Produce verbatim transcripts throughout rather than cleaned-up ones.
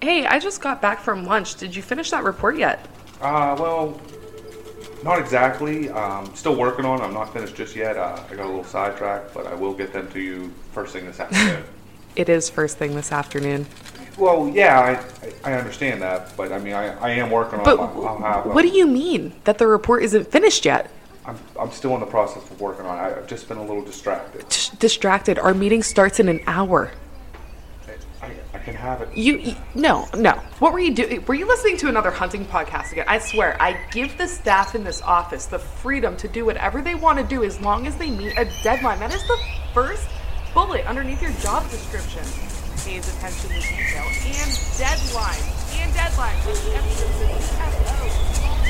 Hey, I just got back from lunch. Did you finish that report yet? Uh, well, not exactly. Um, still working on it. I'm not finished just yet. Uh, I got a little sidetracked, but I will get them to you first thing this afternoon. It is first thing this afternoon. Well, yeah, I, I understand that, but I mean, I, I am working on But it. I'll, I'll have, what do you mean that the report isn't finished yet? I'm, I'm still in the process of working on it. I've just been a little distracted. T- distracted. Our meeting starts in an hour. I, I can have it. You, you no, no. What were you doing? Were you listening to another hunting podcast again? I swear, I give the staff in this office the freedom to do whatever they want to do as long as they meet a deadline. That is the first bullet underneath your job description. Pays attention to detail and deadlines. And deadlines. With emphasis in F O.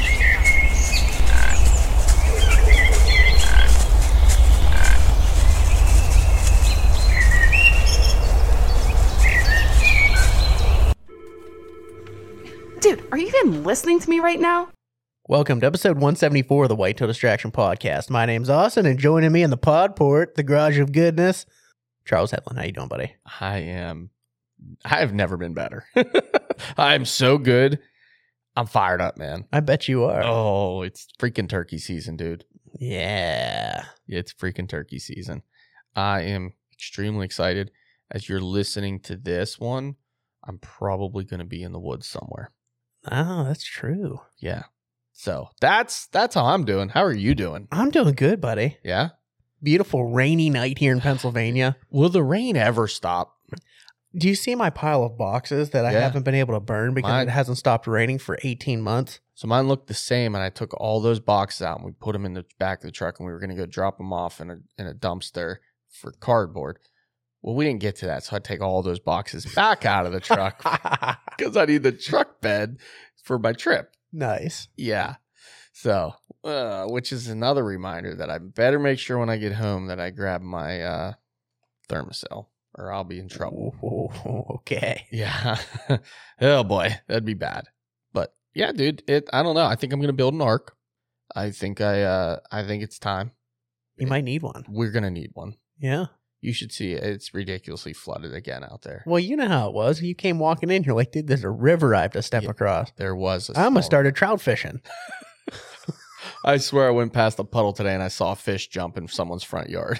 Dude, are you even listening to me right now? Welcome to episode one seventy-four of the Whitetail Distraction Podcast. My name's Austin, and joining me in the pod port, the garage of goodness, Charles Hedlund. How you doing, buddy? I am. I have never been better. I'm so good. I'm fired up, man. I bet you are. Oh, it's freaking turkey season, dude. Yeah. It's freaking turkey season. I am extremely excited. As you're listening to this one, I'm probably going to be in the woods somewhere. Oh, that's true. Yeah. So that's that's how I'm doing. How are you doing? I'm doing good, buddy. Yeah. Beautiful rainy night here in Pennsylvania. Will the rain ever stop? Do you see my pile of boxes that I Yeah. haven't been able to burn because Mine- it hasn't stopped raining for eighteen months? So mine looked the same, and I took all those boxes out and we put them in the back of the truck, and we were going to go drop them off in a in a dumpster for cardboard. Well, we didn't get to that, so I take all those boxes back out of the truck because I need the truck bed for my trip. Nice. Yeah. So, uh, which is another reminder that I better make sure when I get home that I grab my uh, Thermacell, or I'll be in trouble. Oh, okay. Yeah. Oh boy, that'd be bad. But yeah, dude, it. I don't know. I think I'm gonna build an ark. I think I. Uh, I think it's time. You might need one. We're gonna need one. Yeah. You should see it. It's ridiculously flooded again out there. Well, you know how it was. You came walking in, you're like, dude, there's a river I have to step Yeah. across. There was. A I almost small- started trout fishing. I swear, I went past a puddle today and I saw a fish jump in someone's front yard.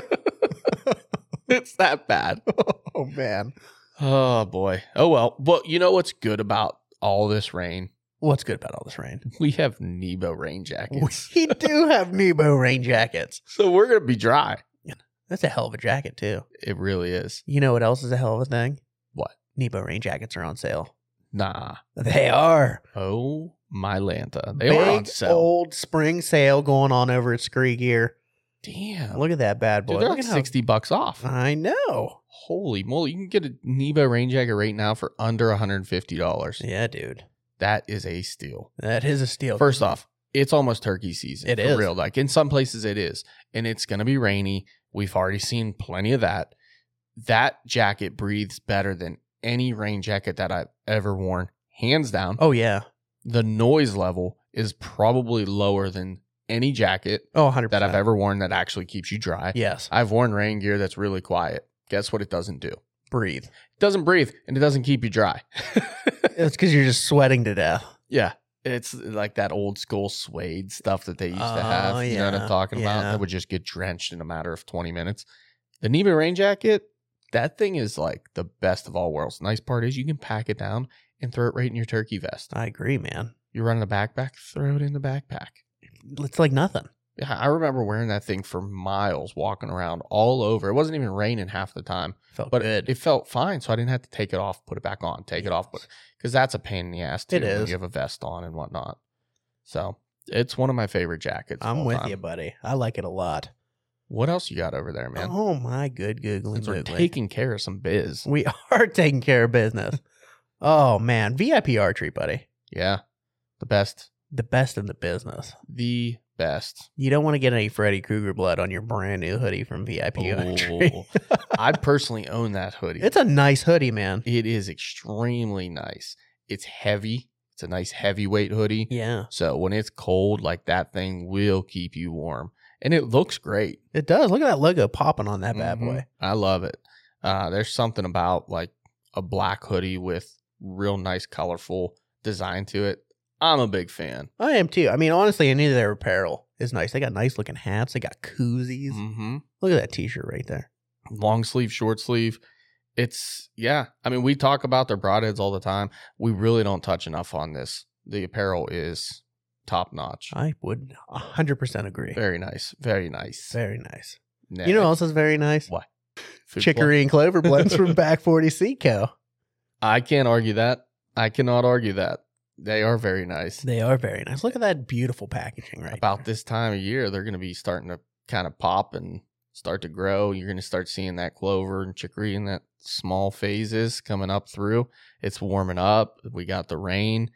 It's that bad. Oh, man. Oh boy. Oh well. Well, you know what's good about all this rain? What's good about all this rain? We have Nebo rain jackets. We do have Nebo rain jackets. So we're gonna be dry. That's a hell of a jacket, too. It really is. You know what else is a hell of a thing? What? Nebo rain jackets are on sale. Nah. They are. Oh my Lanta. They Big are on sale. old spring sale going on over at Scree Gear. Damn. Look at that bad boy. Dude, they're Look like at how- sixty bucks off. I know. Holy moly. You can get a Nebo rain jacket right now for under one hundred fifty dollars. Yeah, dude. That is a steal. That is a steal. First off, it's almost turkey season. It for is. real. Like in some places it is. And it's going to be rainy. We've already seen plenty of that. That jacket breathes better than any rain jacket that I've ever worn. Hands down. Oh, yeah. The noise level is probably lower than any jacket Oh, one hundred that percent. I've ever worn that actually keeps you dry. Yes. I've worn rain gear that's really quiet. Guess what it doesn't do? Breathe. It doesn't breathe, and it doesn't keep you dry. It's because you're just sweating to death. Yeah. It's like that old school suede stuff that they used to Oh, have. You know what yeah, I'm talking about? yeah. That would just get drenched in a matter of twenty minutes. The Nebo rain jacket, that thing is like the best of all worlds. The nice part is you can pack it down and throw it right in your turkey vest. I agree, man. You're running a backpack, throw it in the backpack. It's like nothing. Yeah, I remember wearing that thing for miles, walking around all over. It wasn't even raining half the time, Felt but good. it felt fine. So I didn't have to take it off, put it back on, take it off, because that's a pain in the ass too. It when is. you have a vest on and whatnot. So it's one of my favorite jackets. of I'm all with time. you, buddy. I like it a lot. What else you got over there, man? Oh, my good googly Since we're moogly. taking care of some biz. We are taking care of business. Oh, man. V I P archery, buddy. Yeah, the best, The best in the business. the best. You don't want to get any Freddy Krueger blood on your brand new hoodie from V I P archery. Oh, I personally own that hoodie. It's a nice hoodie, man. It is extremely nice. It's heavy. It's a nice heavyweight hoodie. Yeah, So when it's cold, like that thing will keep you warm. And it looks great. it does. Look at that logo popping on that bad Mhm. boy. I love it. Uh, there's something about like a black hoodie with real nice, colorful design to it. I'm a big fan. I am too. I mean, honestly, any of their apparel is nice. They got nice looking hats. They got koozies. Mm-hmm. Look at that t-shirt right there. Long sleeve, short sleeve. It's, yeah. I mean, we talk about their broadheads all the time. We really don't touch enough on this. The apparel is top notch. I would one hundred percent agree. Very nice. Very nice. Very nice. Next. You know what else is very nice? What? Food Chicory and clover blends from Back forty Seed Co. I can't argue that. I cannot argue that. They are very nice. They are very nice. Look at that beautiful packaging right About there. this time of year, they're going to be starting to kind of pop and start to grow. You're going to start seeing that clover and chicory in that small phases coming up through. It's warming up. We got the rain.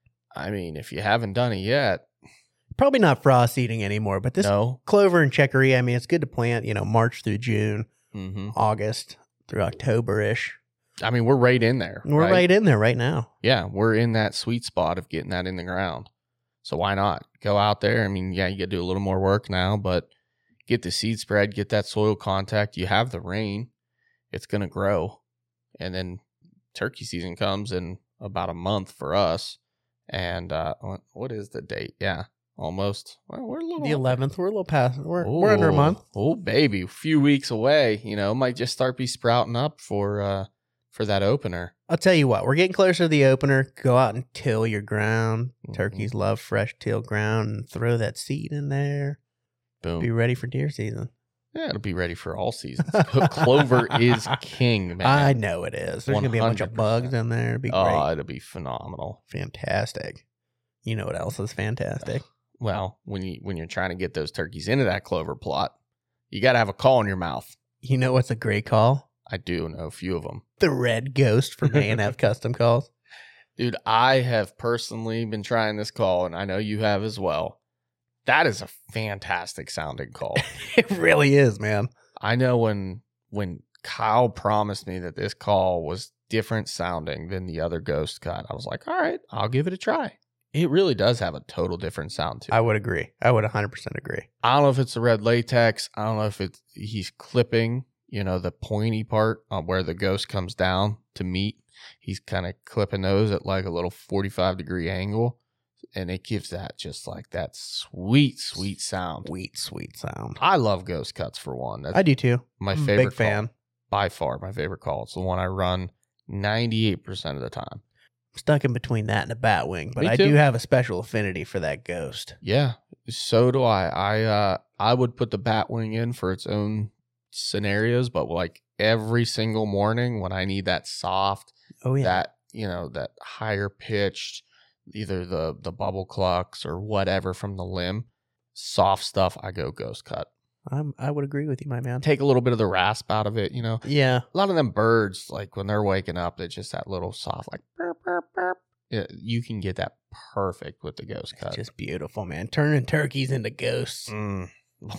I mean, if you haven't done it yet, Probably not frost eating anymore, but this no. clover and chicory, I mean, it's good to plant, you know, March through June, Mm-hmm. August through October-ish. I mean, we're right in there. We're right? right in there right now. Yeah, we're in that sweet spot of getting that in the ground. So why not go out there? I mean, yeah, you got to do a little more work now, but get the seed spread, get that soil contact. You have the rain, it's going to grow. And then turkey season comes in about a month for us. And uh, what is the date? Yeah, almost. Well, we're a little The eleventh, we're a little past, we're, we're under a month. Oh, baby, a few weeks away. You know, might just start be sprouting up for uh, for that opener. I'll tell you what, we're getting closer to the opener. Go out and till your ground. Mhm. Turkeys love fresh till ground, and throw that seed in there. Boom. Be ready for deer season. Yeah, it'll be ready for all seasons. Clover is king, man. I know it is. There's going to be a bunch of one hundred bugs percent. in there. It'd be Oh, great. it'll be phenomenal. Fantastic. You know what else is fantastic? Well, when you when you're trying to get those turkeys into that clover plot, you got to have a call in your mouth. You know what's a great call? I do know a few of them. The Red Ghost from A and F Custom Calls. Dude, I have personally been trying this call, and I know you have as well. That is a fantastic sounding call. It really is, man. I know when when Kyle promised me that this call was different sounding than the other ghost cut, I was like, all right, I'll give it a try. It really does have a total different sound to it. I would agree. I would one hundred percent agree. I don't know if it's the red latex. I don't know if it's he's clipping, you know, the pointy part on where the ghost comes down to meet. He's kind of clipping those at like a little forty-five degree angle. And it gives that just like that sweet, sweet sound. Sweet, sweet sound. I love ghost cuts for one. That's I do too. my I'm a favorite big fan. call. By far my favorite call. It's the one I run ninety-eight percent of the time. I'm stuck in between that and a Batwing, but Me I too. do have a special affinity for that ghost. Yeah, so do I. I uh I would put the Batwing in for its own scenarios, but like every single morning when I need that soft, Oh yeah. that, you know, that higher pitched, either the the bubble clucks or whatever from the limb, soft stuff, I go ghost cut. I'm, I would agree with you, my man. Take a little bit of the rasp out of it, you know. Yeah. A lot of them birds, like when they're waking up, it's just that little soft, like burp, burp, burp. Yeah, you can get that perfect with the ghost cut. It's just beautiful, man. Turning turkeys into ghosts. Mm.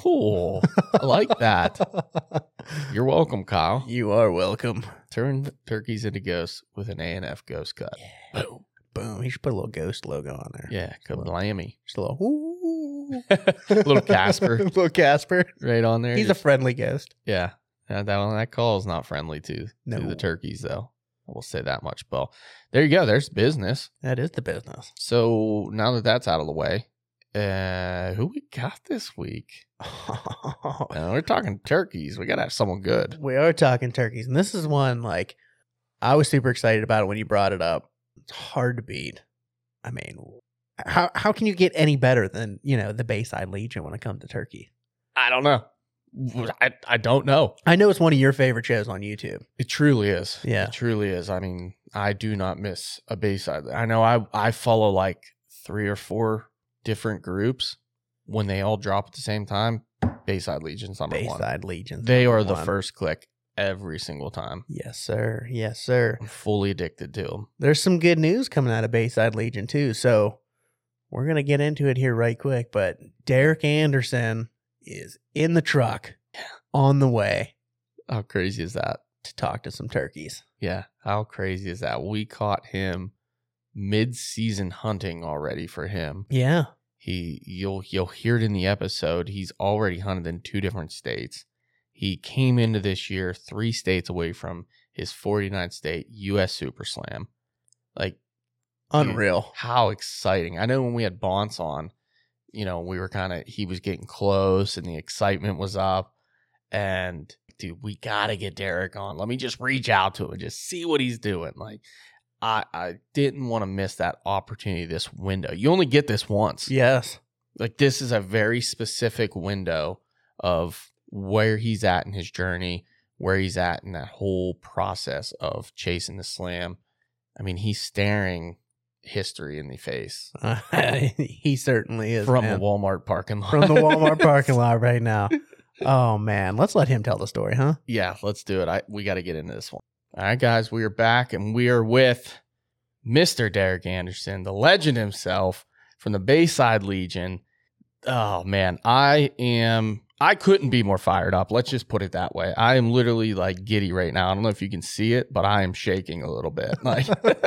Oh, I like that. You're welcome, Kyle. You are welcome. Turn turkeys into ghosts with an A and F ghost cut. Boom. Boom. You should put a little ghost logo on there. Yeah, kablammy. Just a little, ooh. Little Casper little Casper. right on there. He's Just- a friendly ghost. yeah. Uh, that one, that call is not friendly to, No. to the turkeys, though. I will say that much, Bill. There you go. There's business. That is the business. So now that that's out of the way, uh, who we got this week? Uh, we're talking turkeys. We got to have someone good. We are talking turkeys, and this is one like I was super excited about it when you brought it up. It's hard to beat. I mean, how how can you get any better than, you know, the Bayside Legion when it comes to turkey? I don't know. I, I don't know. I know it's one of your favorite shows on YouTube. It truly is. Yeah. It truly is. I mean, I do not miss a Bayside. I know I, I follow like three or four different groups. When they all drop at the same time, Bayside Legion's number one. Bayside Legion. They are the first click every single time. Yes, sir. Yes, sir. I'm fully addicted to them. There's some good news coming out of Bayside Legion too, so we're gonna get into it here right quick. But Derek Anderson is in the truck on the way How crazy is that? to talk to some turkeys. Yeah. How crazy is that? We caught him mid-season hunting already for him. Yeah. He you'll you'll hear it in the episode. He's already hunted in two different states. He came into this year three states away from his forty-ninth state U S Super Slam. Like, Unreal. dude, how exciting. I know when we had Bonce on, you know, we were kind of, he was getting close and the excitement was up. And dude, we got to get Derek on. Let me just reach out to him and just see what he's doing. Like, I, I didn't want to miss that opportunity, this window. You only get this once. Yes. Like, this is a very specific window of where he's at in his journey, where he's at in that whole process of chasing the slam. I mean, he's staring history in the face. Uh, he certainly is. From man. the Walmart parking lot. From the Walmart parking lot right now. Oh, man. Let's let him tell the story, huh? Yeah, let's do it. I We got to get into this one. All right, guys, we are back, and we are with Mister Derek Anderson, the legend himself from the Bayside Legion. Oh, man, I am, I couldn't be more fired up. Let's just put it that way. I am literally like giddy right now. I don't know if you can see it, but I am shaking a little bit, like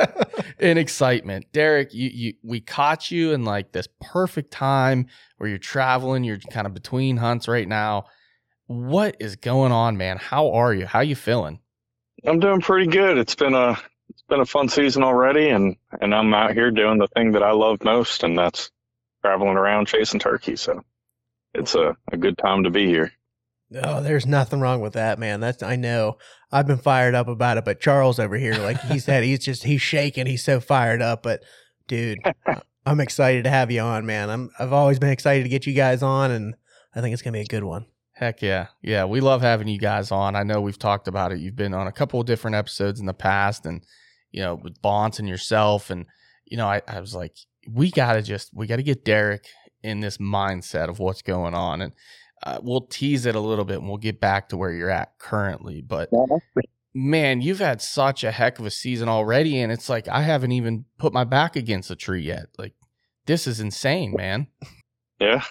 in excitement. Derek, you, you, we caught you in like this perfect time where you're traveling. You're kind of between hunts right now. What is going on, man? How are you? How you feeling? I'm doing pretty good. It's been a it's been a fun season already, and, and I'm out here doing the thing that I love most, and that's traveling around chasing turkeys. So it's a, a good time to be here. Oh, there's nothing wrong with that, man. That's I know. I've been fired up about it, but Charles over here, like he said, he's just he's shaking. He's so fired up. But dude, I'm excited to have you on, man. I'm I've always been excited to get you guys on, and I think it's gonna be a good one. Heck yeah. Yeah, we love having you guys on. I know we've talked about it. You've been on a couple of different episodes in the past, and, you know, with Bonce and yourself. And, you know, I, I was like, we got to just, we got to get Derek in this mindset of what's going on. And uh, we'll tease it a little bit and we'll get back to where you're at currently. But, man, you've had such a heck of a season already. And it's like, I haven't even put my back against a tree yet. Like, this is insane, man. Yeah.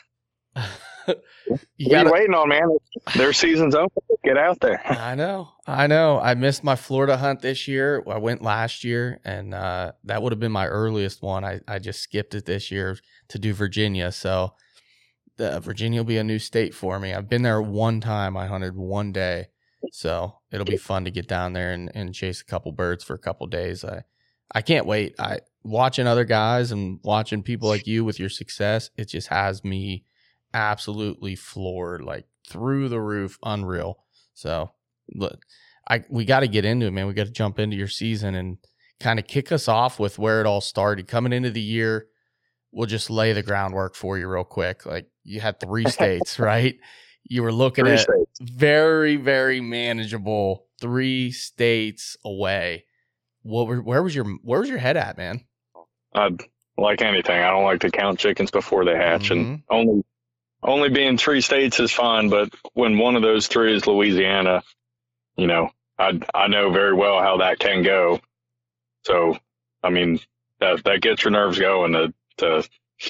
You what gotta, are you waiting on, man? Their season's open. Get out there. I know. I know. I missed my Florida hunt this year. I went last year, and uh, that would have been my earliest one. I, I just skipped it this year to do Virginia. So the, Virginia will be a new state for me. I've been there one time. I hunted one day. So it'll be fun to get down there and, and chase a couple birds for a couple days. I, I can't wait. I watching other guys and watching people like you with your success, it just has me absolutely floored, like through the roof, unreal. So look, I we got to get into it, man. We got to jump into your season and kind of kick us off with where it all started. Coming into the year, we'll just lay the groundwork for you real quick. Like, you had three states, right? You were looking Three at states. very, very manageable three states away. What were, where was your where was your head at, man? I'd like anything. I don't like to count chickens before they hatch, Mhm. and only only being three states is fine. But when one of those three is Louisiana, you know, I I know very well how that can go. So, I mean, that that gets your nerves going. To, to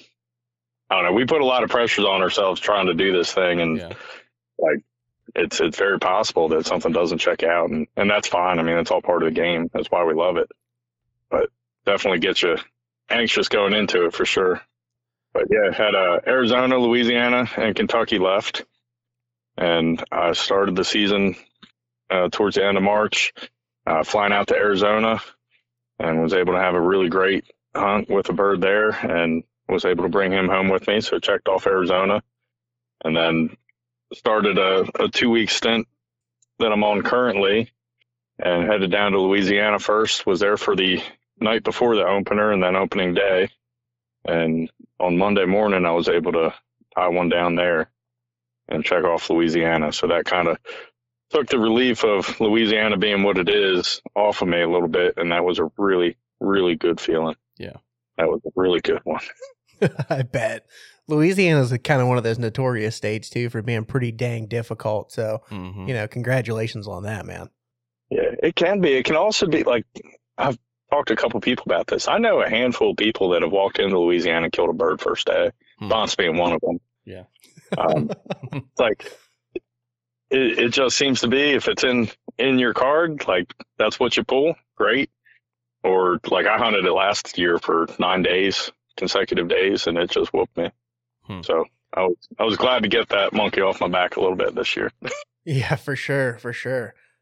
I don't know. We put a lot of pressures on ourselves trying to do this thing, and Yeah. like it's it's very possible that something doesn't check out, and and that's fine. I mean, it's all part of the game. That's why we love it. But definitely gets you anxious going into it for sure. But yeah, had uh, Arizona, Louisiana, and Kentucky left, and I started the season uh, towards the end of March, uh, flying out to Arizona, and was able to have a really great hunt with a bird there, and was able to bring him home with me. So checked off Arizona, and then started a, a two-week stint that I'm on currently, and headed down to Louisiana first. Was there for the night before the opener and then opening day, and on Monday morning, I was able to tie one down there and check off Louisiana. So that kind of took the relief of Louisiana being what it is off of me a little bit. And that was a really, really good feeling. Yeah. That was a really good one. I bet. Louisiana's kind of one of those notorious states, too, for being pretty dang difficult. So, Mhm. you know, congratulations on that, man. Yeah, it can be. It can also be like, I've talked to a couple people about this. I know a handful of people that have walked into Louisiana and killed a bird first day, Hmm. Bonce being one of them. Yeah. Um, it's like, it, it just seems to be, if it's in, in your card, like that's what you pull, great. Or like I hunted it last year for nine days, consecutive days, and it just whooped me. Hmm. So I was, I was glad to get that monkey off my back a little bit this year. Yeah, for sure. For sure.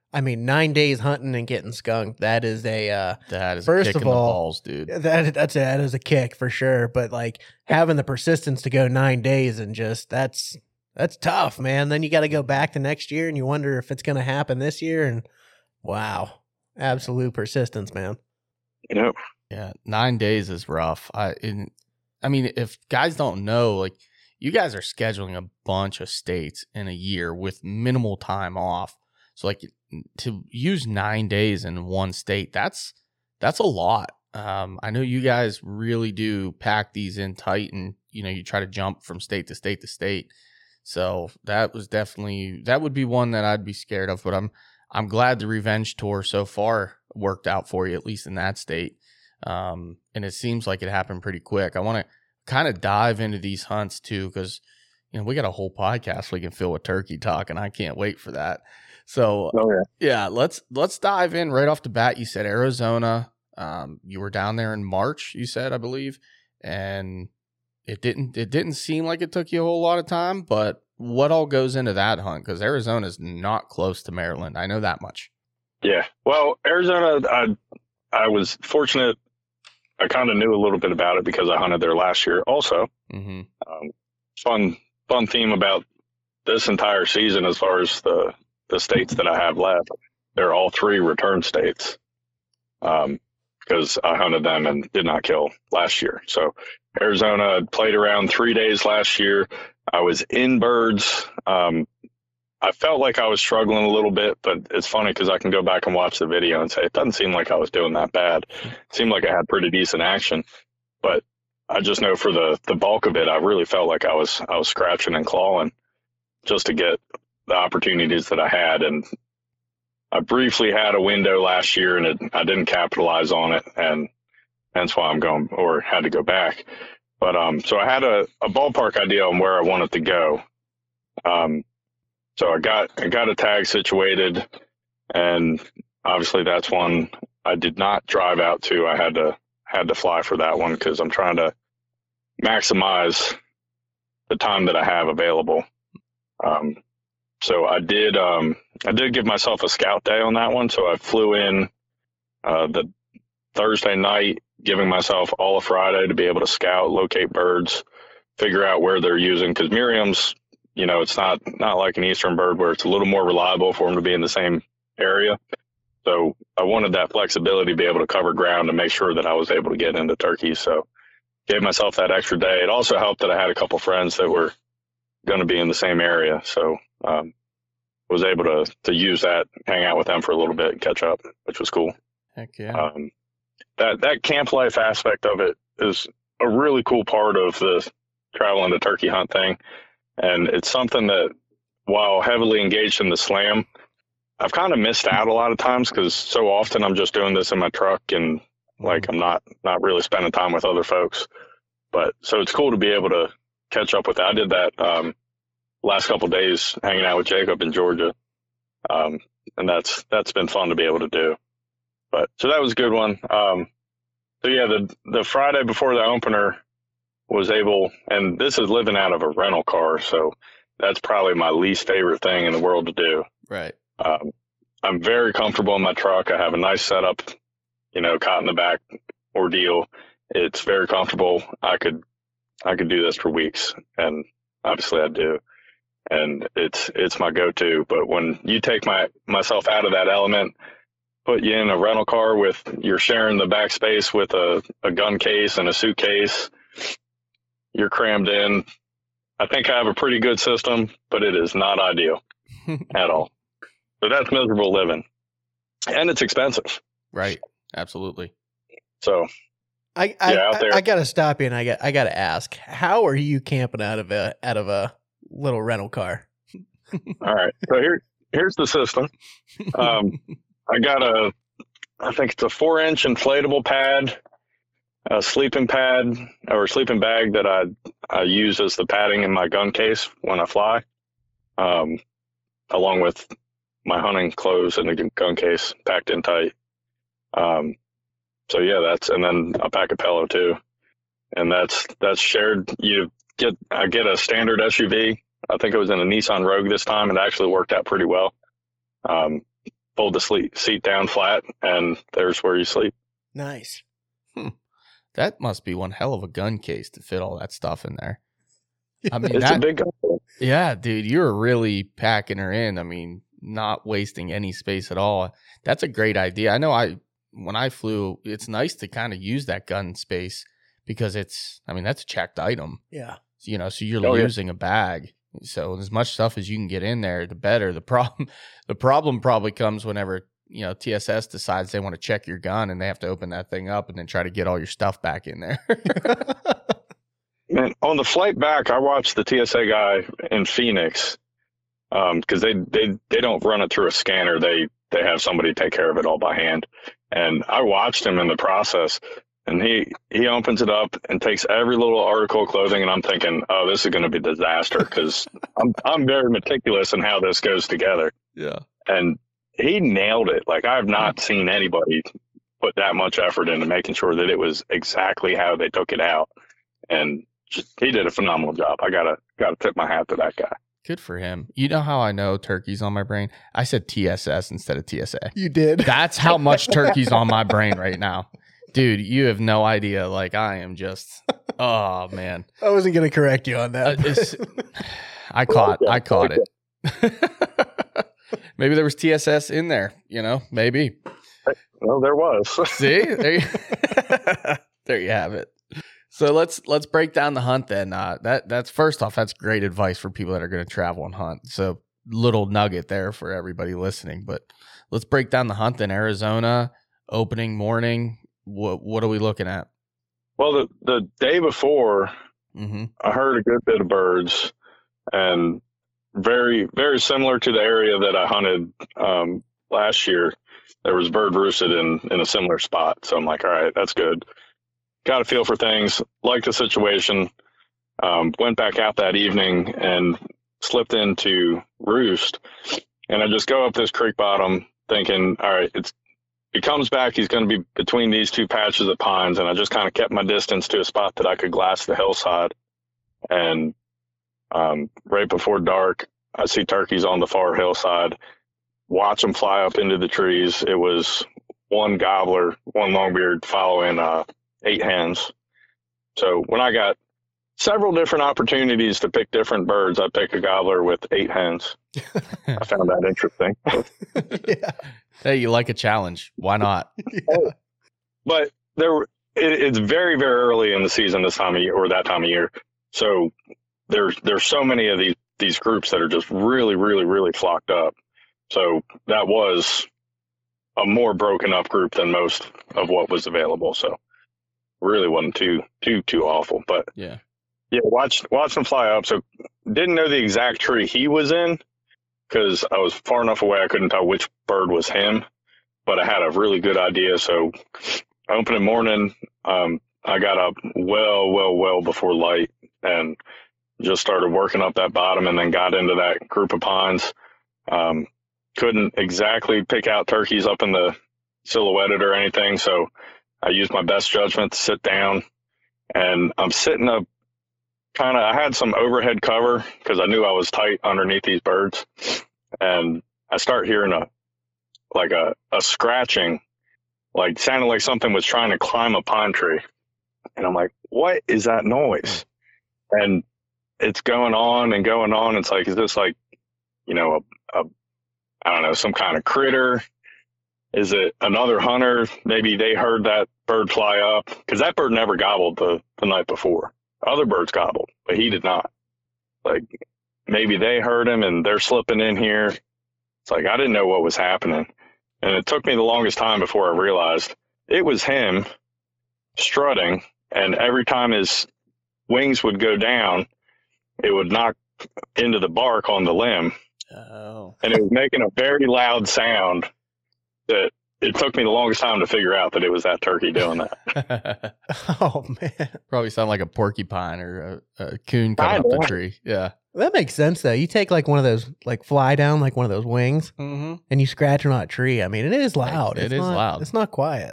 I mean, nine days hunting and getting skunked. That is a uh, That is First a kick of in all, the balls, dude. that that's a, that is a kick for sure. But like having the persistence to go nine days and just that's that's tough, man. Then you got to go back to next year and you wonder if it's going to happen this year. And wow, absolute persistence, man. Yep. Yeah, nine days is rough. I in, I mean, if guys don't know, like you guys are scheduling a bunch of states in a year with minimal time off. So like to use nine days in one state, that's that's a lot. Um, I know you guys really do pack these in tight, and you know you try to jump from state to state to state. So that was definitely that would be one that I'd be scared of. But I'm I'm glad the revenge tour so far worked out for you, at least in that state. Um, and it seems like it happened pretty quick. I want to kind of dive into these hunts too, because you know we got a whole podcast we can fill with turkey talk, and I can't wait for that. So Oh, yeah. yeah, let's let's dive in right off the bat. You said Arizona. Um, you were down there in March, you said, I believe, and it didn't it didn't seem like it took you a whole lot of time. But what all goes into that hunt? Because Arizona is not close to Maryland. I know that much. Yeah. Well, Arizona, I I was fortunate. I kind of knew a little bit about it because I hunted there last year. Also, Mm-hmm. um, fun fun theme about this entire season as far as the the states that I have left. They're all three return states. Um, because I hunted them and did not kill last year. So Arizona played around three days last year. I was in birds. Um, I felt like I was struggling a little bit, but it's funny because I can go back and watch the video and say it doesn't seem like I was doing that bad. It seemed like I had pretty decent action, but I just know for the the bulk of it, I really felt like I was I was scratching and clawing just to get the opportunities that I had. And I briefly had a window last year and it, I didn't capitalize on it. And that's why I'm going, or had to go back. But, um, so I had a, a ballpark idea on where I wanted to go. Um, so I got, I got a tag situated, and obviously that's one I did not drive out to. I had to, had to fly for that one because I'm trying to maximize the time that I have available. Um, so I did, um, I did give myself a scout day on that one. So I flew in, uh, the Thursday night, giving myself all of Friday to be able to scout, locate birds, figure out where they're using. Cause Merriam's, you know, it's not, not like an Eastern bird where it's a little more reliable for them to be in the same area. So I wanted that flexibility to be able to cover ground and make sure that I was able to get into turkeys. So gave myself that extra day. It also helped that I had a couple friends that were going to be in the same area. So, um, was able to, to use that, hang out with them for a little bit and catch up, which was cool. Heck yeah. Um, that, that camp life aspect of it is a really cool part of the traveling the turkey hunt thing. And it's something that, while heavily engaged in the slam, I've kind of missed out a lot of times because so often I'm just doing this in my truck and like I'm not, not really spending time with other folks. But so it's cool to be able to catch up with that. I did that um, last couple of days hanging out with Jacob in Georgia. Um, and that's, that's been fun to be able to do. But so that was a good one. Um, so yeah, the, the Friday before the opener was able, and this is living out of a rental car. So that's probably my least favorite thing in the world to do. Right. Um, I'm very comfortable in my truck. I have a nice setup, you know, cot in the back ordeal. It's very comfortable. I could, I could do this for weeks, and obviously I do. And it's, it's my go-to. But when you take my, myself out of that element, put you in a rental car with, you're sharing the back space with a, a gun case and a suitcase, you're crammed in. I think I have a pretty good system, but it is not ideal at all. So that's miserable living, and it's expensive. Right. Absolutely. So I I, Yeah, out I, there. I gotta stop you and I got I gotta ask, how are you camping out of a out of a little rental car? all right. So here, here's the system. Um, I got a, I think it's a four inch inflatable pad, a sleeping pad or sleeping bag that I, I use as the padding in my gun case when I fly, um, along with my hunting clothes in the gun case packed in tight. Um, so yeah, that's, and then I pack a pillow too. And that's, that's shared. You get, I get a standard S U V. I think it was in a Nissan Rogue this time. It actually worked out pretty well. Um, fold the sleep, seat down flat, and there's where you sleep. Nice. That must be one hell of a gun case to fit all that stuff in there. I mean, It's that, a big gun. yeah, dude, you're really packing her in. I mean, not wasting any space at all. That's a great idea. I know I, when I flew, it's nice to kind of use that gun space because it's, I mean, that's a checked item, Yeah. you know, so you're Oh, yeah. losing a bag. So as much stuff as you can get in there, the better. The problem, the problem probably comes whenever, you know, T S S decides they want to check your gun and they have to open that thing up and then try to get all your stuff back in there. Man, on the flight back, I watched the T S A guy in Phoenix because um, they, they they don't run it through a scanner. They they have somebody take care of it all by hand. And I watched him in the process, and he he opens it up and takes every little article of clothing, and I'm thinking, oh, this is going to be a disaster because I'm I'm very meticulous in how this goes together. Yeah. And he nailed it. Like, I have not seen anybody put that much effort into making sure that it was exactly how they took it out. And just, he did a phenomenal job. I gotta gotta tip my hat to that guy. Good for him. You know how I know turkey's on my brain? I said T S S instead of T S A. You did. That's how much turkey's on my brain right now. Dude, you have no idea. Like, I am just, oh, man. I wasn't going to correct you on Uh, that. it's- I caught, I caught it. Maybe there was T S S in there, you know, maybe. Well, there was. See, there you, there you have it. So let's let's break down the hunt then. Uh, that that's first off, that's great advice for people that are going to travel and hunt. So little nugget there for everybody listening. But let's break down the hunt then. Arizona opening morning. What what are we looking at? Well, the the day before, Mm-hmm. I heard a good bit of birds, and very very similar to the area that I hunted um, last year. There was bird roosted in in a similar spot. So I'm like, all right, that's good. Got a feel for things, liked the situation, um, went back out that evening and slipped into roost. And I just go up this creek bottom thinking, all right, it's, he comes back, he's going to be between these two patches of pines. And I just kind of kept my distance to a spot that I could glass the hillside. And um, right before dark, I see turkeys on the far hillside, watch them fly up into the trees. It was one gobbler, one longbeard following uh, eight hens. So when I got several different opportunities to pick different birds, I picked a gobbler with eight hens. I found that interesting. Yeah. Hey, you like a challenge? Why not? Yeah. But there, were- it, it's very, very early in the season this time of year, or that time of year. So there's there's so many of these these groups that are just really, really, really flocked up. So that was a more broken up group than most of what was available. So really wasn't too too too awful. But Yeah. yeah, watched watched him fly up. So didn't know the exact tree he was in because I was far enough away I couldn't tell which bird was him. But I had a really good idea. So opening morning, um, I got up well, well, well before light and just started working up that bottom and then got into that group of pines. Um, couldn't exactly pick out turkeys up in the silhouetted or anything. So I used my best judgment to sit down, and I'm sitting up kind of, I had some overhead cover because I knew I was tight underneath these birds. And I start hearing a, like a, a scratching, like sounded like something was trying to climb a pine tree. And I'm like, what is that noise? And it's going on and going on. It's like, is this like, you know, a, a I don't know, some kind of critter? Is it another hunter? Maybe they heard that bird fly up because that bird never gobbled the, the night before. Other birds gobbled, but he did not. Like maybe they heard him and they're slipping in here. It's like I didn't know what was happening. And it took me the longest time before I realized it was him strutting. And every time his wings would go down, it would knock into the bark on the limb. Oh. And it was making a very loud sound that it took me the longest time to figure out that it was that turkey doing that. Oh, man. Probably sound like a porcupine or a, a coon coming up the tree. Yeah. That makes sense, though. You take like one of those, like fly down, like one of those wings, Mm-hmm. and you scratch on a tree. I mean, it is loud. It It's is not- loud. It's not quiet.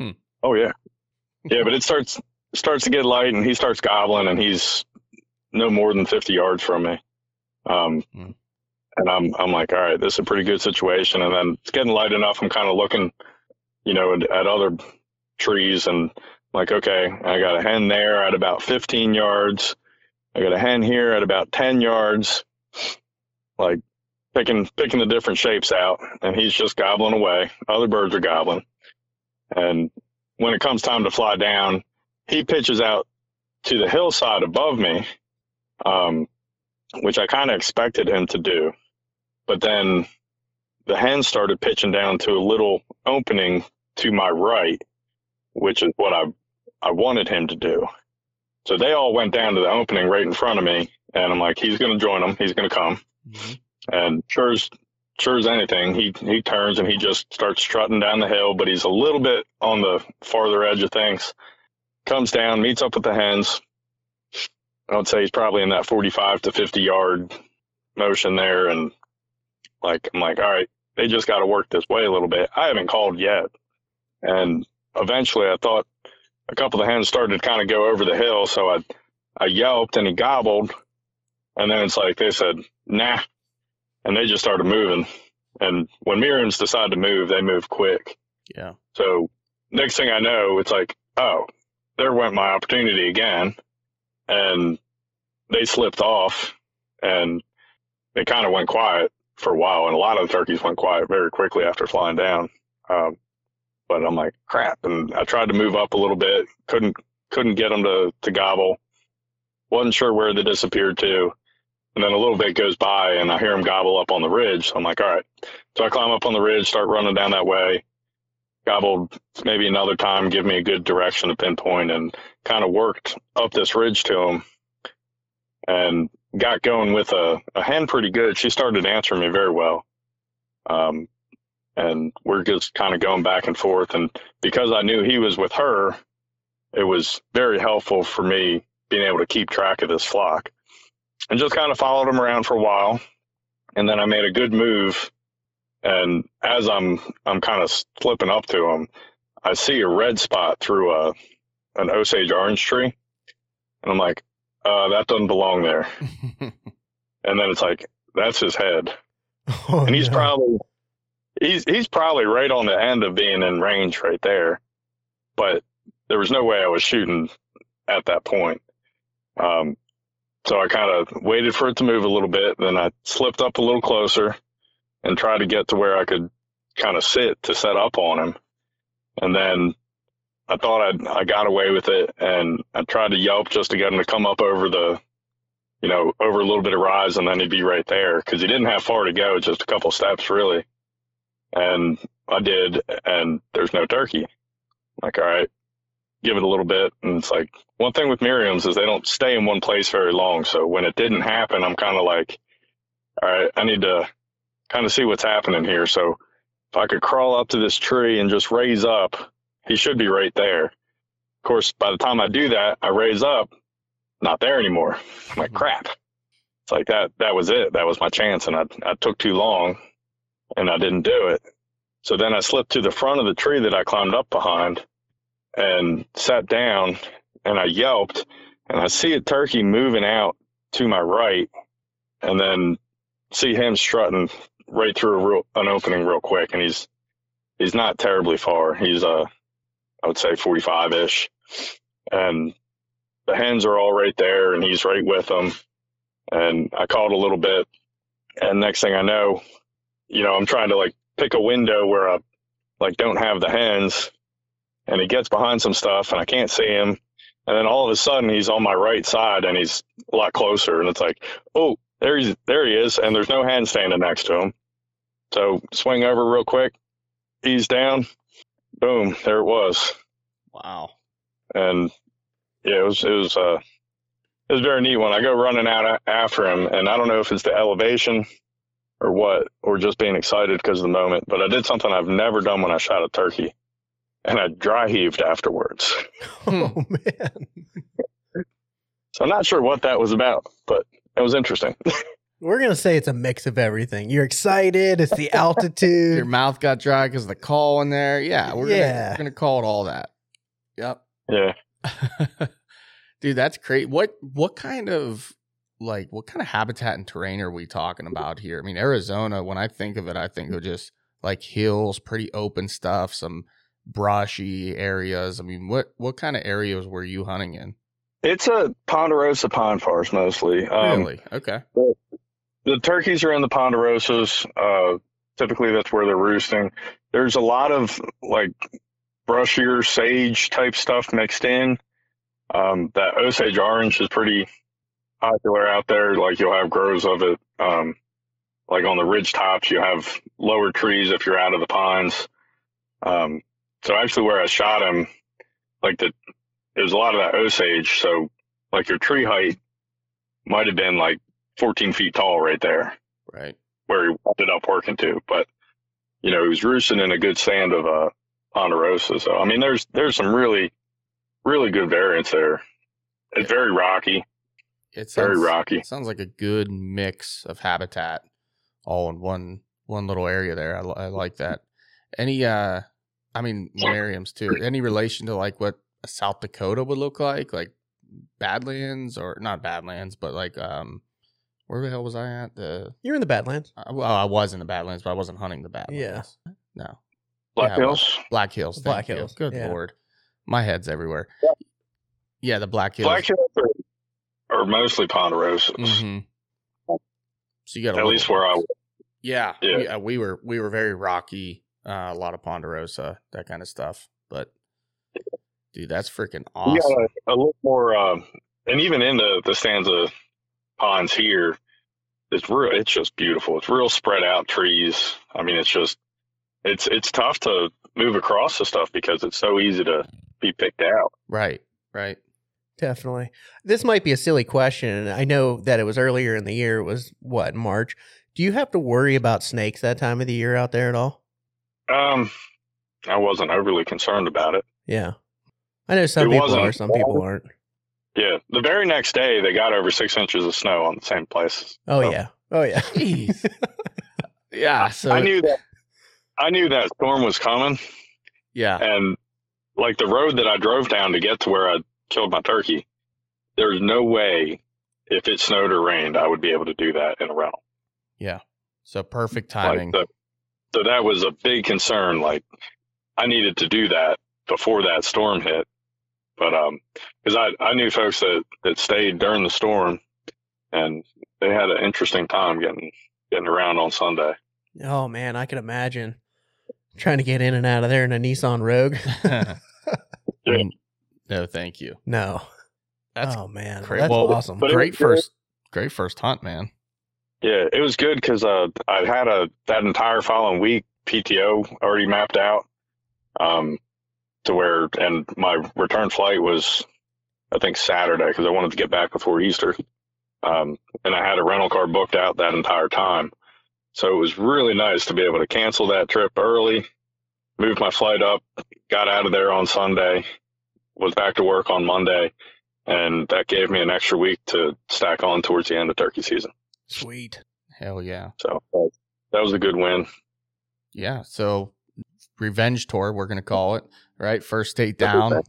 Oh yeah. Yeah, but it starts starts to get light and he starts gobbling and he's no more than fifty yards from me. Um Hmm. And I'm I'm like, all right, this is a pretty good situation. And then it's getting light enough. I'm kind of looking, you know, at, at other trees, and I'm like, okay, I got a hen there at about fifteen yards. I got a hen here at about ten yards. Like picking picking the different shapes out, and he's just gobbling away. Other birds are gobbling. And when it comes time to fly down, he pitches out to the hillside above me, um, which I kind of expected him to do. But then the hen started pitching down to a little opening to my right, which is what I I wanted him to do. So they all went down to the opening right in front of me, and I'm like, he's going to join them. He's going to come. Mm-hmm. And sure as, sure as anything, he, he turns and he just starts strutting down the hill, but he's a little bit on the farther edge of things. Comes down, meets up with the hens. I would say he's probably in that forty-five to fifty yard motion there. And like, I'm like, all right, they just got to work this way a little bit. I haven't called yet. And eventually I thought a couple of the hens started to kind of go over the hill. So I, I yelped and he gobbled. And then it's like, they said, nah. And they just started moving. And when Merriams decide to move, they move quick. Yeah. So next thing I know, it's like, oh, there went my opportunity again. And they slipped off and they kind of went quiet for a while. And a lot of the turkeys went quiet very quickly after flying down. Um, but I'm like, crap. And I tried to move up a little bit. Couldn't, couldn't get them to, to gobble. Wasn't sure where they disappeared to. And then a little bit goes by and I hear them gobble up on the ridge. So I'm like, all right. So I climb up on the ridge, start running down that way. Gobbled maybe another time, give me a good direction to pinpoint, and kind of worked up this ridge to him and got going with a, a hen pretty good. She started answering me very well. Um, and we're just kind of going back and forth. And because I knew he was with her, it was very helpful for me being able to keep track of this flock. And just kind of followed him around for a while. And then I made a good move. And as I'm I'm kind of flipping up to him, I see a red spot through a an Osage orange tree. And I'm like, uh, that doesn't belong there. And then it's like, that's his head. Oh, and he's no. probably he's he's probably right on the end of being in range right there. But there was no way I was shooting at that point. Um So I kind of waited for it to move a little bit. Then I slipped up a little closer and tried to get to where I could kind of sit to set up on him. And then I thought I'd, I got away with it. And I tried to yelp just to get him to come up over the, you know, over a little bit of rise, and then he'd be right there because he didn't have far to go, just a couple steps really. And I did, and there's no turkey. I'm like, all right, give it a little bit. And it's like, one thing with Merriams is they don't stay in one place very long. So when it didn't happen, I'm kind of like, all right, I need to kind of see what's happening here. So if I could crawl up to this tree and just raise up, he should be right there. Of course, by the time I do that, I raise up, not there anymore. I'm like, crap. It's like that, that was it. That was my chance. And I, I took too long and I didn't do it. So then I slipped to the front of the tree that I climbed up behind and sat down, and I yelped, and I see a turkey moving out to my right, and then see him strutting right through a real, an opening real quick. And he's, he's not terribly far. He's, uh, I would say forty-five ish. And the hens are all right there, and he's right with them. And I called a little bit, and next thing I know, you know, I'm trying to like pick a window where I like don't have the hens, and he gets behind some stuff and I can't see him. And then all of a sudden he's on my right side and he's a lot closer. And it's like, oh, there he's, there he is. And there's no hen standing next to him. So swing over real quick, ease down, boom, there it was. Wow. And yeah, it was, it was, uh, it was a very neat one. I go running out after him, and I don't know if it's the elevation or what, or just being excited because of the moment, but I did something I've never done when I shot a turkey. And I dry heaved afterwards. Oh, man. So I'm not sure what that was about, but it was interesting. We're going to say it's a mix of everything. You're excited. It's the altitude. Your mouth got dry because of the call in there. Yeah, we're yeah. going to call it all that. Yep. Yeah. Dude, that's great. What what kind of like what kind of habitat and terrain are we talking about here? I mean, Arizona, when I think of it, I think of just like hills, pretty open stuff, some brushy areas. I mean, what what kind of areas were you hunting in? It's a Ponderosa pine forest mostly. Um, Really? Okay. The, the turkeys are in the Ponderosas. Uh, typically, that's where they're roosting. There's a lot of like brushier sage type stuff mixed in. Um, that Osage orange is pretty popular out there. Like you'll have groves of it. Um, like on the ridge tops, you have lower trees if you're out of the pines. Um, so actually where I shot him, like the, there's a lot of that Osage. So like your tree height might have been like fourteen feet tall right there. Right. Where he ended up working to. But, you know, he was roosting in a good stand of uh, Ponderosa. So, I mean, there's there's some really, really good variants there. It's very rocky. It's very rocky. It sounds like a good mix of habitat all in one one little area there. I, I like that. Any, uh, I mean, Merriam's too. Any relation to like what South Dakota would look like? Like Badlands or not Badlands, but like, um, where the hell was I at? The You're in the Badlands. uh, Well, I was in the Badlands, but I wasn't hunting the Badlands. Yeah. No. Black Yeah, I was. Hills. Black Hills. Thank Black you. Hills, Good yeah. Lord. My head's everywhere. Yeah, the Black Hills. Black Hills are, are mostly Ponderosas. Mhm. So you got a At little, least where I was. yeah, Yeah. We, uh, we were we were very rocky, uh, a lot of Ponderosa, that kind of stuff. But dude, that's freaking We awesome. got a, a little more, um, and even in the, the stanza ponds here, it's real. It's just beautiful. It's real spread out trees. I mean, it's just, it's it's tough to move across the stuff because it's so easy to be picked out. Right, right. Definitely. This might be a silly question. and I know that it was earlier in the year. It was what, March? Do you have to worry about snakes that time of the year out there at all? Um, I wasn't overly concerned about it. Yeah. I know some It people wasn't- are, some people aren't. Yeah, the very next day they got over six inches of snow on the same place. Oh, So yeah. Oh, yeah. Jeez. Yeah. So I knew that. I knew that storm was coming, yeah. and like the road that I drove down to get to where I killed my turkey, there's no way if it snowed or rained I would be able to do that in a rental. Yeah. So perfect Like timing. the, so that was a big concern. Like I needed to do that before that storm hit, but um, because I I knew folks that that stayed during the storm, and they had an interesting time getting getting around on Sunday. Oh, man. I can imagine trying to get in and out of there in a Nissan Rogue. Yeah. No, thank you. No. That's oh, man. great. That's Well, awesome. but it great was first, great first hunt, man. Yeah, it was good because uh, I had a that entire following week P T O already mapped out, um, to where, and my return flight was, I think, Saturday because I wanted to get back before Easter, um, and I had a rental car booked out that entire time, so it was really nice to be able to cancel that trip early, move my flight up, got out of there on Sunday, was back to work on Monday, and that gave me an extra week to stack on towards the end of turkey season. Sweet. Hell yeah. So uh, that was a good win. Yeah. So revenge tour, we're gonna call it, right? First state down.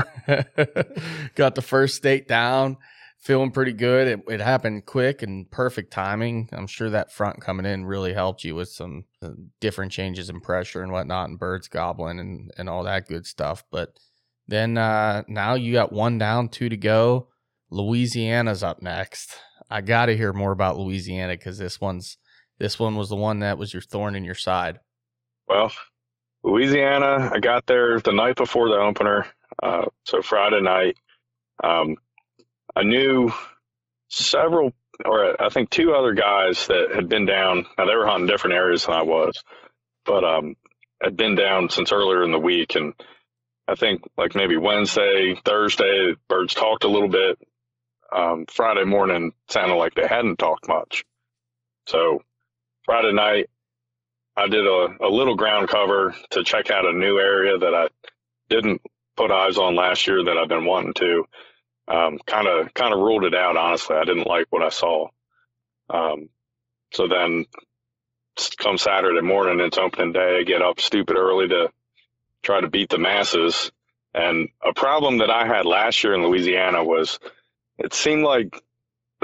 Got the first state down. Feeling pretty good. It, it happened quick and perfect timing. I'm sure that front coming in really helped you with some uh, different changes in pressure and whatnot, and birds gobbling and and all that good stuff. But then uh, now you got one down, two to go. Louisiana's up next. I got to hear more about Louisiana because this one's this one was the one that was your thorn in your side. Well, Louisiana, I got there the night before the opener, uh, so Friday night. Um, I knew several, or I think two other guys that had been down. Now, they were hunting different areas than I was, but um, had been down since earlier in the week. And I think like maybe Wednesday, Thursday, birds talked a little bit. Um, Friday morning sounded like they hadn't talked much. So Friday night, I did a, a little ground cover to check out a new area that I didn't put eyes on last year that I've been wanting to. Um, kind of kind of ruled it out, honestly. I didn't like what I saw. Um, so then come Saturday morning, it's opening day. I get up stupid early to try to beat the masses. And a problem that I had last year in Louisiana was it seemed like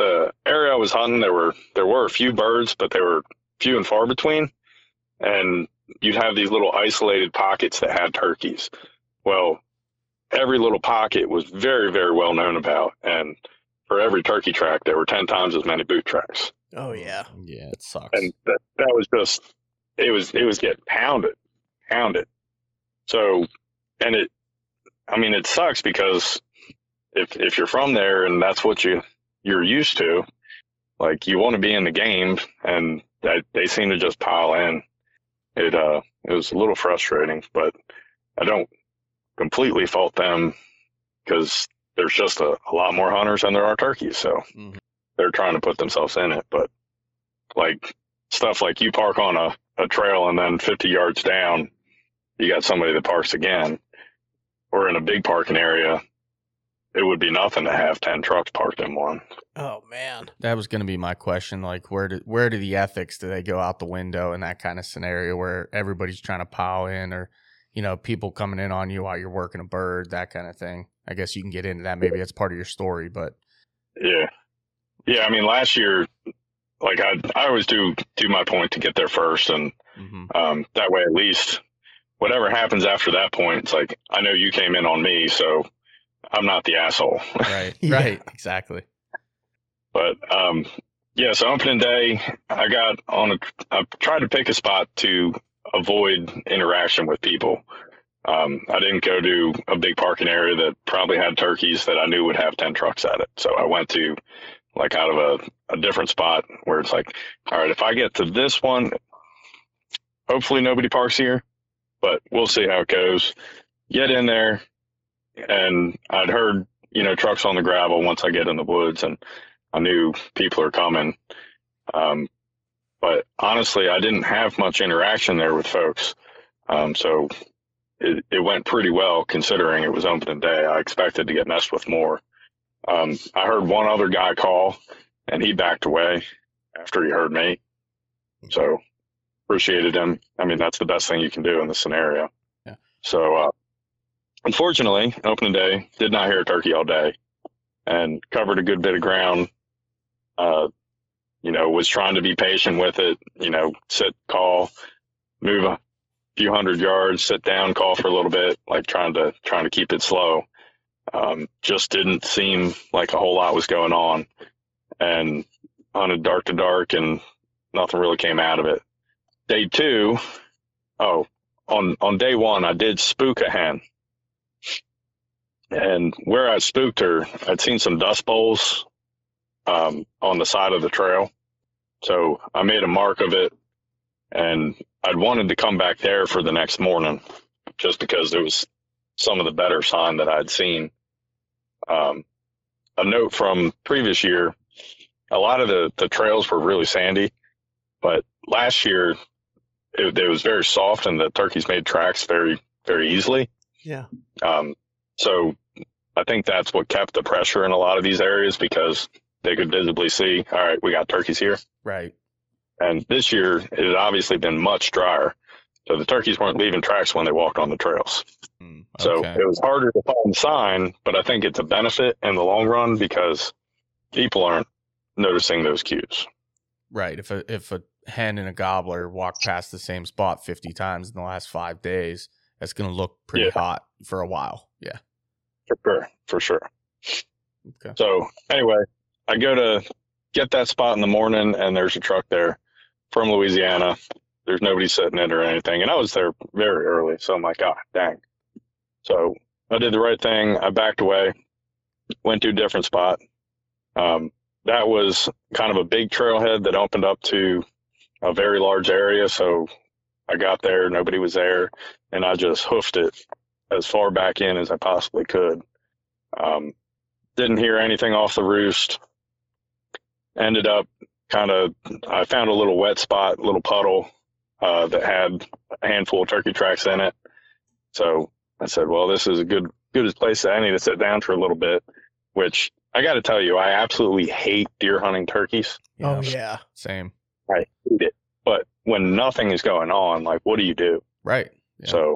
the area I was hunting, there were there were a few birds, but they were few and far between. And you'd have these little isolated pockets that had turkeys. Well, every little pocket was very, very well known about. And for every turkey track, there were ten times as many boot tracks. Oh yeah. Yeah, it sucks. And that, that was just, it was, it was getting pounded, pounded. So, and it, I mean, it sucks because if, if you're from there and that's what you, you're used to, like you want to be in the game, and that they seem to just pile in. It, uh, it was a little frustrating, but I don't completely fault them because there's just a, a lot more hunters than there are turkeys. So Mhm. they're trying to put themselves in it. But like stuff like you park on a, a trail and then fifty yards down, you got somebody that parks again, or in a big parking area, it would be nothing to have ten trucks parked in one. Oh man. That was going to be my question. Like, where do where do the ethics, do they go out the window in that kind of scenario where everybody's trying to pile in, or, you know, people coming in on you while you're working a bird, that kind of thing? I guess you can get into that. Maybe that's part of your story, but Yeah. Yeah. I mean, last year, like I, I always do, do my point to get there first. And, mhm. um, that way, at least whatever happens after that point, it's like, I know you came in on me, so I'm not the asshole. Right, Yeah. right, exactly. But, um, yeah, so opening day, I got on a, I tried to pick a spot to avoid interaction with people. Um, I didn't go to a big parking area that probably had turkeys that I knew would have ten trucks at it. So I went to like out of a, a different spot where it's like, all right, if I get to this one, hopefully nobody parks here, but we'll see how it goes. Get in there, and I'd heard, you know, trucks on the gravel once I get in the woods, and I knew people are coming. Um, but honestly, I didn't have much interaction there with folks. Um, so it, it went pretty well considering it was opening day. I expected to get messed with more. Um, I heard one other guy call, and he backed away after he heard me. So appreciated him. I mean, that's the best thing you can do in this scenario. Yeah. So, uh, unfortunately, opening day, did not hear a turkey all day, and covered a good bit of ground. Uh, you know, was trying to be patient with it, you know, sit, call, move a few hundred yards, sit down, call for a little bit, like trying to, trying to keep it slow. Um, just didn't seem like a whole lot was going on, and hunted dark to dark, and nothing really came out of it. Day two, oh, on, on day one, I did spook a hen. And where I spooked her, I'd seen some dust bowls um, on the side of the trail. So I made a mark of it, and I'd wanted to come back there for the next morning just because it was some of the better sign that I'd seen. Um, a note from previous year, a lot of the, the trails were really sandy, but last year it, it was very soft, and the turkeys made tracks very, very easily. Yeah. Um, so I think that's what kept the pressure in a lot of these areas, because they could visibly see, all right, we got turkeys here. Right. And this year it had obviously been much drier. So the turkeys weren't leaving tracks when they walked on the trails. Mm, So okay. it was harder to find sign, but I think it's a benefit in the long run because people aren't noticing those cues. Right. If a if a hen and a gobbler walk past the same spot fifty times in the last five days, that's going to look pretty Yeah. hot for a while. Yeah. For sure. For sure. Okay. So anyway, I go to get that spot in the morning, and there's a truck there from Louisiana. There's nobody sitting in it or anything. And I was there very early. So I'm like, ah, dang. So I did the right thing. I backed away, went to a different spot. Um, that was kind of a big trailhead that opened up to a very large area. So I got there, nobody was there, and I just hoofed it as far back in as I possibly could. Um, didn't hear anything off the roost. Ended up kind of, I found a little wet spot, a little puddle uh, that had a handful of turkey tracks in it. So I said, well, this is a good, good place that I need to sit down for a little bit, which I got to tell you, I absolutely hate deer hunting turkeys. Oh yeah. Same. I hate it. But when nothing is going on, like, what do you do? Right. Yeah. So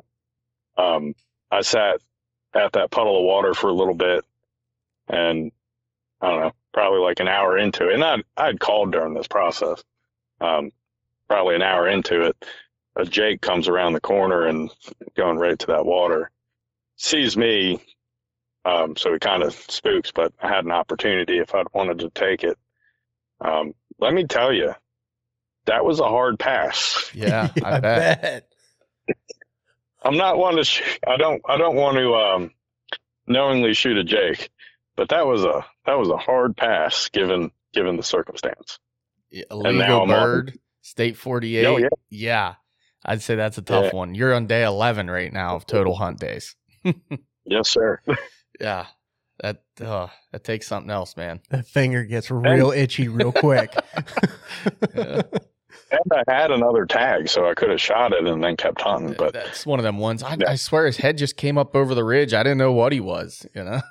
um, I sat at that puddle of water for a little bit, and I don't know, probably like an hour into it. And I'd, I'd called during this process. Um, probably an hour into it, a Jake comes around the corner and going right to that water, sees me. Um, so he kind of spooks, but I had an opportunity if I'd wanted to take it. Um, let me tell you, that was a hard pass. Yeah, I, I bet. bet. I'm not one to, sh- I don't, I don't want to, um, knowingly shoot a Jake, but that was a, that was a hard pass given, given the circumstance. Yeah, now illegal I'm on- bird, state forty-eight. Oh, yeah. yeah. I'd say that's a tough Yeah. one. You're on day eleven right now of total hunt days. Yes, sir. Yeah. That, uh, that takes something else, man. That finger gets real itchy real quick. Yeah. And I had another tag, so I could have shot it and then kept hunting. But That's one of them ones. I, Yeah. I swear his head just came up over the ridge. I didn't know what he was, you know?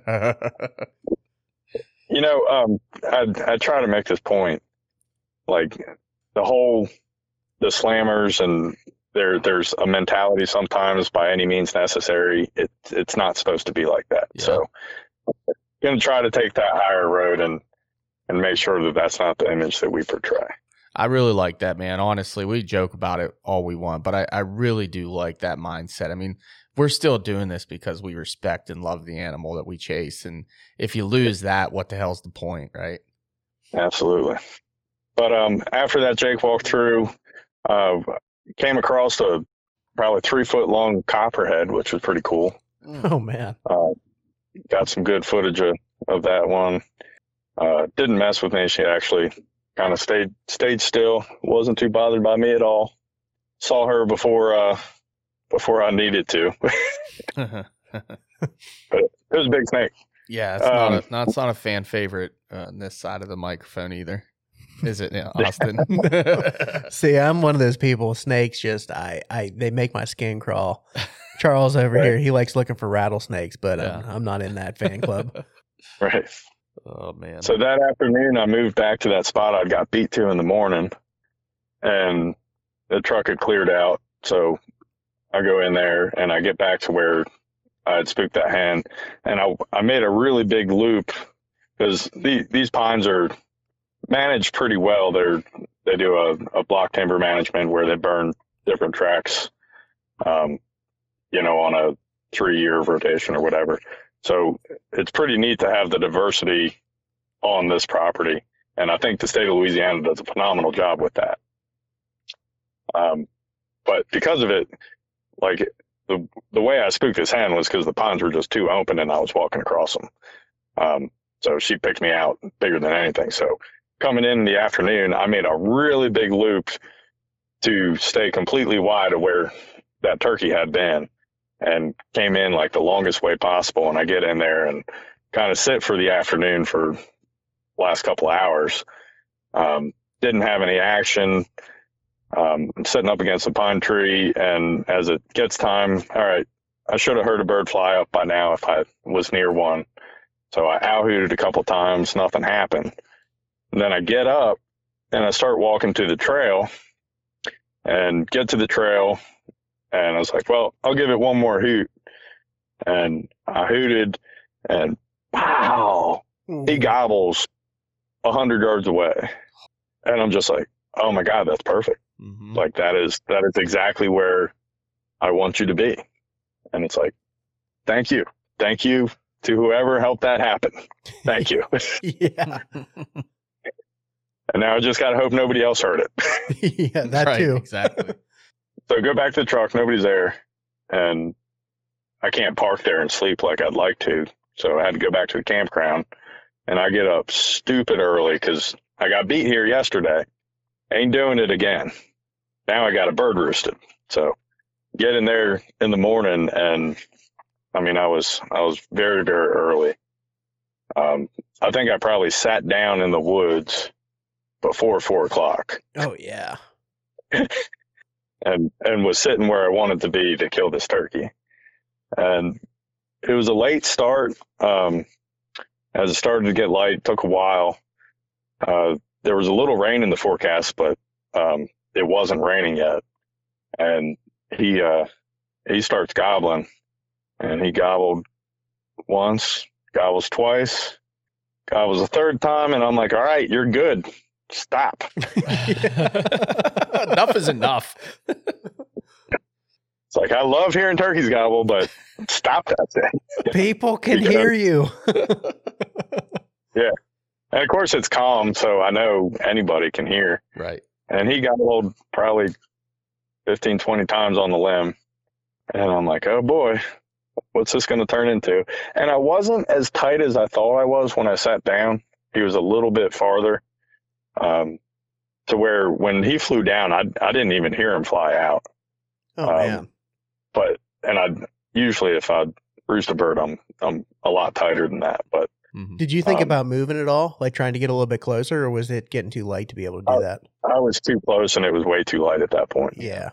you know, um, I I try to make this point, like the whole the slammers, and there there's a mentality sometimes by any means necessary. It it's not supposed to be like that. Yeah. So, I'm gonna try to take that higher road and and make sure that that's not the image that we portray. I really like that, man. Honestly, we joke about it all we want, but I, I really do like that mindset. I mean, we're still doing this because we respect and love the animal that we chase. And if you lose that, what the hell's the point, right? Absolutely. But um, after that Jake walked through, uh, came across a probably three foot long copperhead, which was pretty cool. Oh, man. Uh, got some good footage of, of that one. Uh, didn't mess with me. She actually kind of stayed stayed still. Wasn't too bothered by me at all. Saw her before uh, before I needed to. But it was a big snake. Yeah, it's Um, not a, not, it's not a fan favorite uh, on this side of the microphone either. Is it, yeah, Austin? See, I'm one of those people. Snakes just, I, I, they make my skin crawl. Charles over Right. here, he likes looking for rattlesnakes, but I'm, Yeah. I'm not in that fan club. Right. Oh, man. So that afternoon, I moved back to that spot I got beat to in the morning, and the truck had cleared out. So I go in there and I get back to where I had spooked that hand, and I I made a really big loop because the, these pines are managed pretty well. They're they do a, a block timber management where they burn different tracks, um, you know, on a three year rotation or whatever. So it's pretty neat to have the diversity on this property. And I think the state of Louisiana does a phenomenal job with that. Um, but because of it, like the, the way I spooked this hen was because the pines were just too open and I was walking across them. Um, so she picked me out bigger than anything. So coming in, in the afternoon, I made a really big loop to stay completely wide of where that turkey had been, and came in like the longest way possible. And I get in there and kind of sit for the afternoon for the last couple of hours. Um, didn't have any action. Um, I'm sitting up against a pine tree, and as it gets time, all right, I should have heard a bird fly up by now if I was near one. So I owl-hooted a couple times, nothing happened. And then I get up and I start walking to the trail and get to the trail. And I was like, well, I'll give it one more hoot. And I hooted, and wow, he gobbles a hundred yards away. And I'm just like, oh my God, that's perfect. Mhm. Like that is, that is exactly where I want you to be. And it's like, thank you. Thank you to whoever helped that happen. Thank you. Yeah. And now I just got to hope nobody else heard it. Yeah, that Right, too. exactly. So I go back to the truck, nobody's there, and I can't park there and sleep like I'd like to. So I had to go back to the campground, and I get up stupid early because I got beat here yesterday. Ain't doing it again. Now I got a bird roosted. So get in there in the morning, and I mean, I was, I was very, very early. Um, I think I probably sat down in the woods before four o'clock. Oh, yeah. and and was sitting where I wanted to be to kill this turkey. And it was a late start. Um, as it started to get light, it took a while. Uh, there was a little rain in the forecast, but um, it wasn't raining yet. And he uh, he starts gobbling, and he gobbled once, gobbles twice, gobbles the third time, and I'm like, all right, you're good. Stop. Enough is enough. It's like, I love hearing turkeys gobble, but stop that thing. People can Because- hear you. And of course it's calm, so I know anybody can hear. Right. And he gobbled probably fifteen, twenty times on the limb. And I'm like, oh boy, what's this going to turn into? And I wasn't as tight as I thought I was when I sat down. He was a little bit farther, um, to where when he flew down, I, I didn't even hear him fly out. Oh Um, man. But, and I usually if I roost a bird, I'm, I'm a lot tighter than that. But Mhm. Did you think um, about moving at all? Like trying to get a little bit closer, or was it getting too light to be able to do Uh, that? I was too close and it was way too light at that point. Yeah.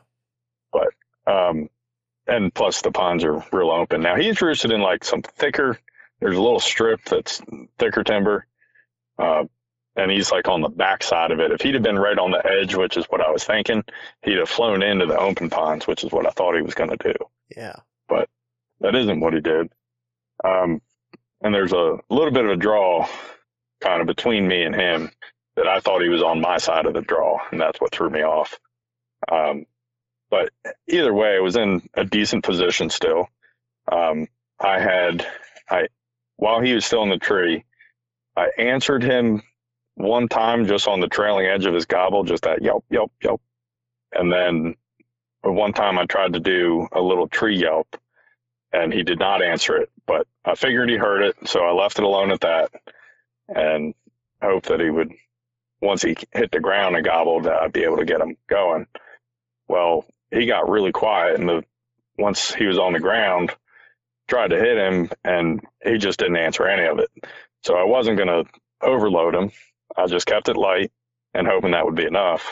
Um, and plus the ponds are real open. Now he's roosted in like some thicker, there's a little strip that's thicker timber. Uh, and he's like on the back side of it. If he'd have been right on the edge, which is what I was thinking, he'd have flown into the open ponds, which is what I thought he was going to do. Yeah. That isn't what he did. Um, and there's a little bit of a draw kind of between me and him that I thought he was on my side of the draw, and that's what threw me off. Um, but either way, it was in a decent position still. Um, I had, I, while he was still in the tree, I answered him one time just on the trailing edge of his gobble, just that yelp, yelp, yelp. And then one time I tried to do a little tree yelp, and he did not answer it, but I figured he heard it, so I left it alone at that and hoped that he would, once he hit the ground and gobbled, that I'd be able to get him going. Well, he got really quiet, and the, once he was on the ground, tried to hit him, and he just didn't answer any of it. So I wasn't going to overload him. I just kept it light and hoping that would be enough.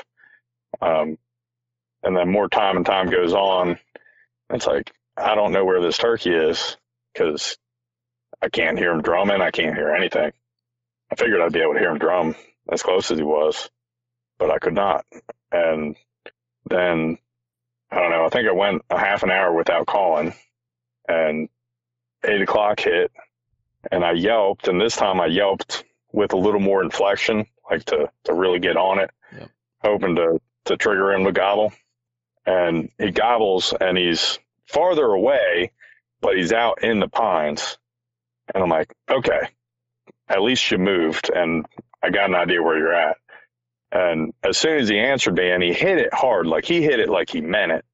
Um, and then more time and time goes on, it's like, I don't know where this turkey is because I can't hear him drumming. I can't hear anything. I figured I'd be able to hear him drum as close as he was, but I could not. And then, I don't know, I think I went a half an hour without calling, and eight o'clock hit, and I yelped, and this time I yelped with a little more inflection, like to, to really get on it, Yep. hoping to, to trigger him to gobble. And he gobbles, and he's farther away, but he's out in the pines. And I'm like, okay, at least you moved, and I got an idea where you're at. And as soon as he answered me, and he hit it hard, like he hit it like he meant it.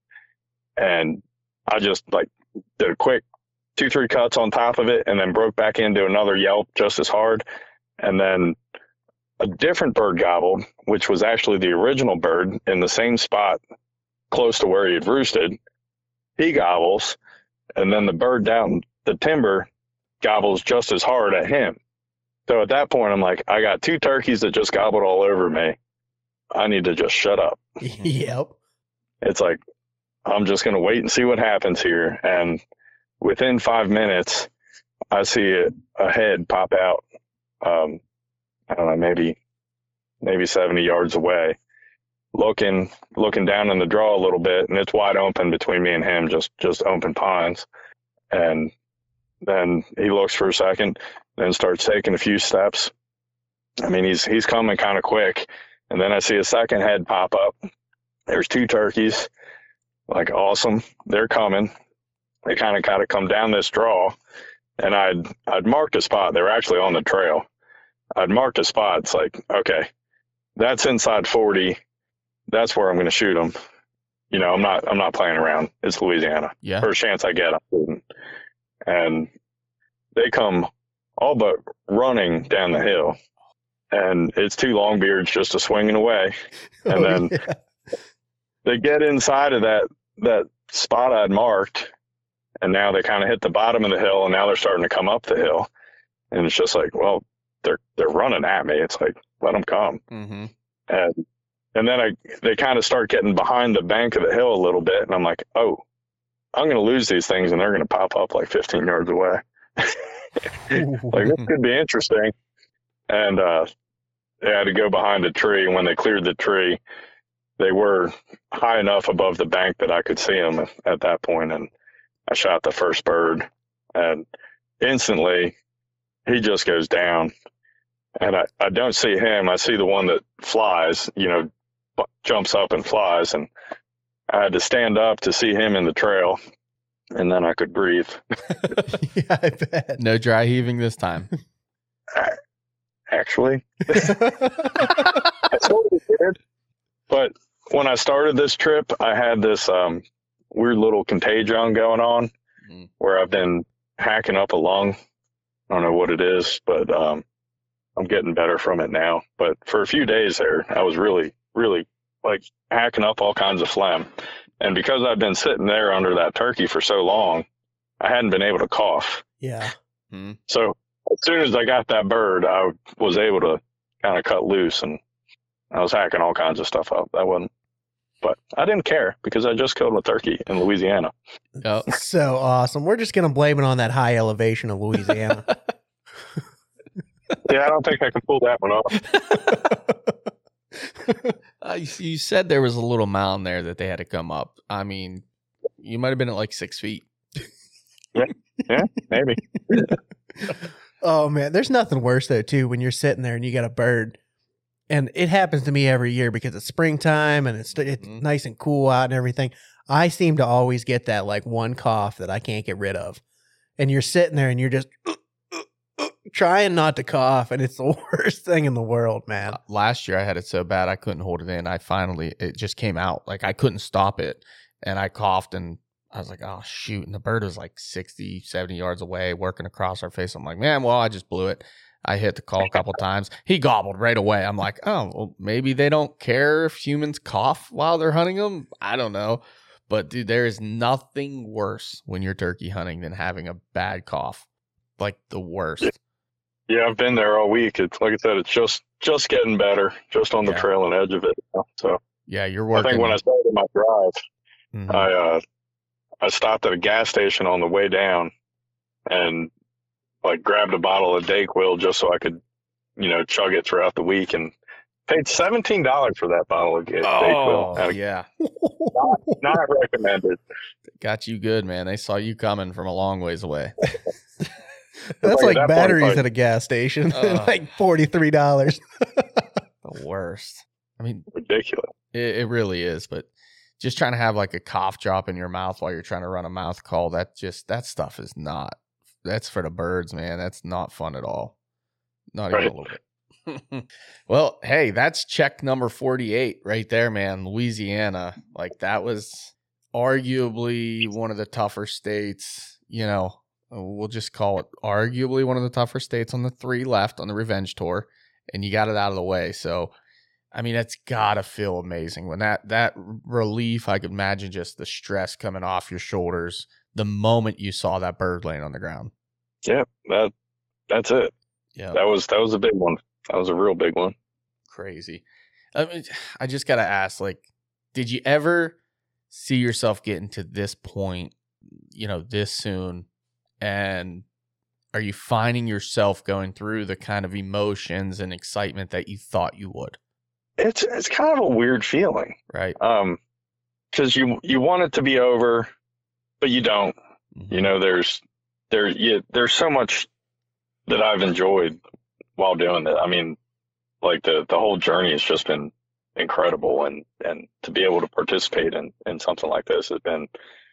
And I just like did a quick two, three cuts on top of it, and then broke back into another yelp just as hard. And then a different bird gobbled, which was actually the original bird in the same spot close to where he had roosted. He gobbles, and then the bird down the timber gobbles just as hard at him. So at that point, I'm like, I got two turkeys that just gobbled all over me. I need to just shut up. Yep. It's like, I'm just going to wait and see what happens here. And within five minutes, I see a, a head pop out. Um, I don't know, maybe, maybe seventy yards away, looking, looking down in the draw a little bit, and it's wide open between me and him, just, just open pines. And then he looks for a second, then starts taking a few steps. I mean, he's, he's coming kind of quick. And then I see a second head pop up. There's two turkeys. Like, awesome. They're coming. They kind of got to come down this draw. And I'd, I'd marked a spot. They were actually on the trail. I'd marked a spot. It's like, okay, that's inside forty. That's where I'm going to shoot them. You know, I'm not, I'm not playing around. It's Louisiana. Yeah. First chance I get, I'm shooting. And they come all but running down the hill. And it's two longbeards just a swinging away. And Oh, then yeah. they get inside of that, that spot I'd marked. And now they kind of hit the bottom of the hill, and now they're starting to come up the hill. And it's just like, well, they're, they're running at me. It's like, let them come. Mm-hmm. And, and then I, they kind of start getting behind the bank of the hill a little bit. And I'm like, oh, I'm going to lose these things, and they're going to pop up like fifteen yards away. Like, this could be interesting. And, uh, they had to go behind a tree. When they cleared the tree, they were high enough above the bank that I could see them at, at that point. And I shot the first bird, and instantly he just goes down. and I, I don't see him. I see the one that flies, you know, b- jumps up and flies. And I had to stand up to see him in the trail, and then I could breathe. Yeah, I bet. No dry heaving this time. Actually, I sort of did. But when I started this trip, I had this um, weird little contagion going on Mm. where I've been hacking up a lung. I don't know what it is, but um, I'm getting better from it now. But for a few days there, I was really, really like hacking up all kinds of phlegm. And because I've been sitting there under that turkey for so long, I hadn't been able to cough. Yeah. Mm. So as soon as I got that bird, I was able to kind of cut loose, and I was hacking all kinds of stuff up. That wasn't, but I didn't care because I just killed a turkey in Louisiana. Oh. So awesome. We're just going to blame it on that high elevation of Louisiana. Yeah, I don't think I can pull that one off. Uh, you, you said there was a little mound there that they had to come up. I mean, you might have been at like six feet. Yeah, maybe. Oh man, there's nothing worse though too when you're sitting there and you got a bird, and it happens to me every year because it's springtime and it's it's Mhm. nice and cool out and everything. I seem to always get that like one cough that I can't get rid of, and you're sitting there and you're just trying not to cough, and it's the worst thing in the world, man. Uh, Last year I had it so bad I couldn't hold it in. I finally, it just came out. Like I couldn't stop it. And I coughed and I was like, oh, shoot. And the bird was like sixty, seventy yards away working across our face. I'm like, man, well, I just blew it. I hit the call a couple times. He gobbled right away. I'm like, oh, well, maybe they don't care if humans cough while they're hunting them. I don't know. But dude, there is nothing worse when you're turkey hunting than having a bad cough. Like the worst. Yeah, I've been there all week. It's like I said, it's just just getting better, just on the Yeah. trailing edge of it. So Yeah, you're I working. think when I started my drive, Mhm. I uh, I stopped at a gas station on the way down, and like grabbed a bottle of Dayquil just so I could, you know, chug it throughout the week, and paid seventeen dollars for that bottle of Dayquil. Oh, And yeah. not recommended. Got you good, man. They saw you coming from a long ways away. That's Like, like at that point, batteries like- at a gas station, Ugh. like forty-three dollars. The worst. I mean, Ridiculous. it, it really is, but just trying to have like a cough drop in your mouth while you're trying to run a mouth call, that just, that stuff is not, that's for the birds, man. That's not fun at all. Not even Right. a little bit. Well, hey, that's check number forty-eight right there, man. Louisiana. Like that was arguably one of the tougher states, you know, we'll just call it arguably one of the tougher states on the three left on the revenge tour, and you got it out of the way. So, I mean, it's gotta feel amazing when that, that relief, I could imagine just the stress coming off your shoulders the moment you saw that bird laying on the ground. Yeah, that that's it. Yeah. That was that was a big one. That was a real big one. Crazy. I mean, I just got to ask, like, did you ever see yourself getting to this point, you know, this soon? And are you finding yourself going through the kind of emotions and excitement that you thought you would? It's it's kind of a weird feeling. Right. Um, because you you want it to be over, but you don't. Mhm. You know, there's there you, there's so much that I've enjoyed while doing it. I mean, like the the whole journey has just been incredible, and and to be able to participate in in something like this has been,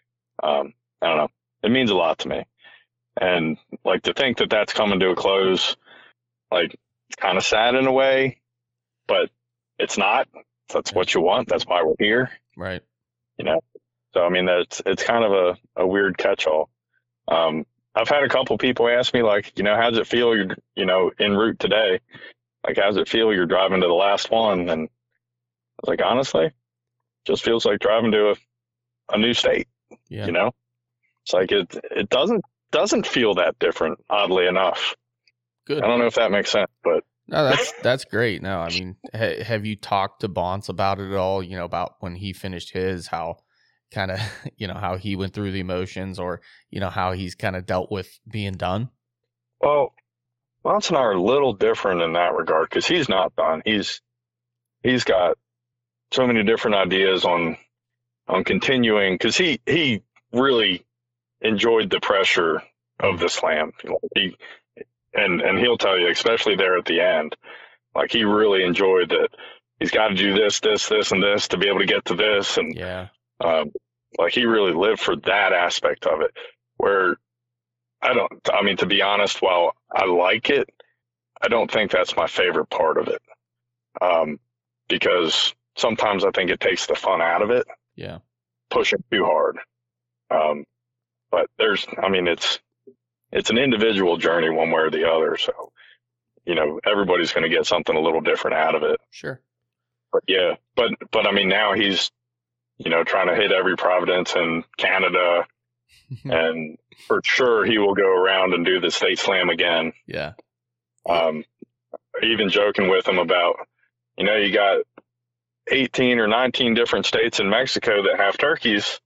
um, I don't know, it means a lot to me. And like to think that that's coming to a close, like it's kind of sad in a way, but it's not. That's what you want. That's why we're here. Right. You know, so I mean, that's it's kind of a, a weird catch-all. Um, I've had a couple people ask me, like, you know, how does it feel you're, you know, en route today? Like, how does it feel you're driving to the last one? And I was like, honestly, just feels like driving to a, a new state. Yeah. You know, it's like it it doesn't doesn't feel that different, oddly enough. Good. I don't know if that makes sense, but No, that's that's great. No, I mean, ha- have you talked to Bonce about it at all? You know, about when he finished his, how kind of, you know, how he went through the emotions, or you know, how he's kind of dealt with being done. well, Lance and I are a little different in that regard because he's not done. He's he's got so many different ideas on on continuing because he he really enjoyed the pressure of the slam. You know, he and and he'll tell you, especially there at the end, like he really enjoyed that. He's got to do this, this, this, and this to be able to get to this, and Yeah. um, like he really lived for that aspect of it. Where I don't, I mean, to be honest, while I like it, I don't think that's my favorite part of it, um, because sometimes I think it takes the fun out of it, Yeah. pushing too hard. Um, but there's, I mean, it's it's an individual journey one way or the other. So, you know, everybody's going to get something a little different out of it. Sure. But yeah, but but I mean, now he's, you know, trying to hit every Providence in Canada, and for sure he will go around and do the State Slam again. Yeah. Um, even joking with him about, you know, you got eighteen or nineteen different states in Mexico that have turkeys.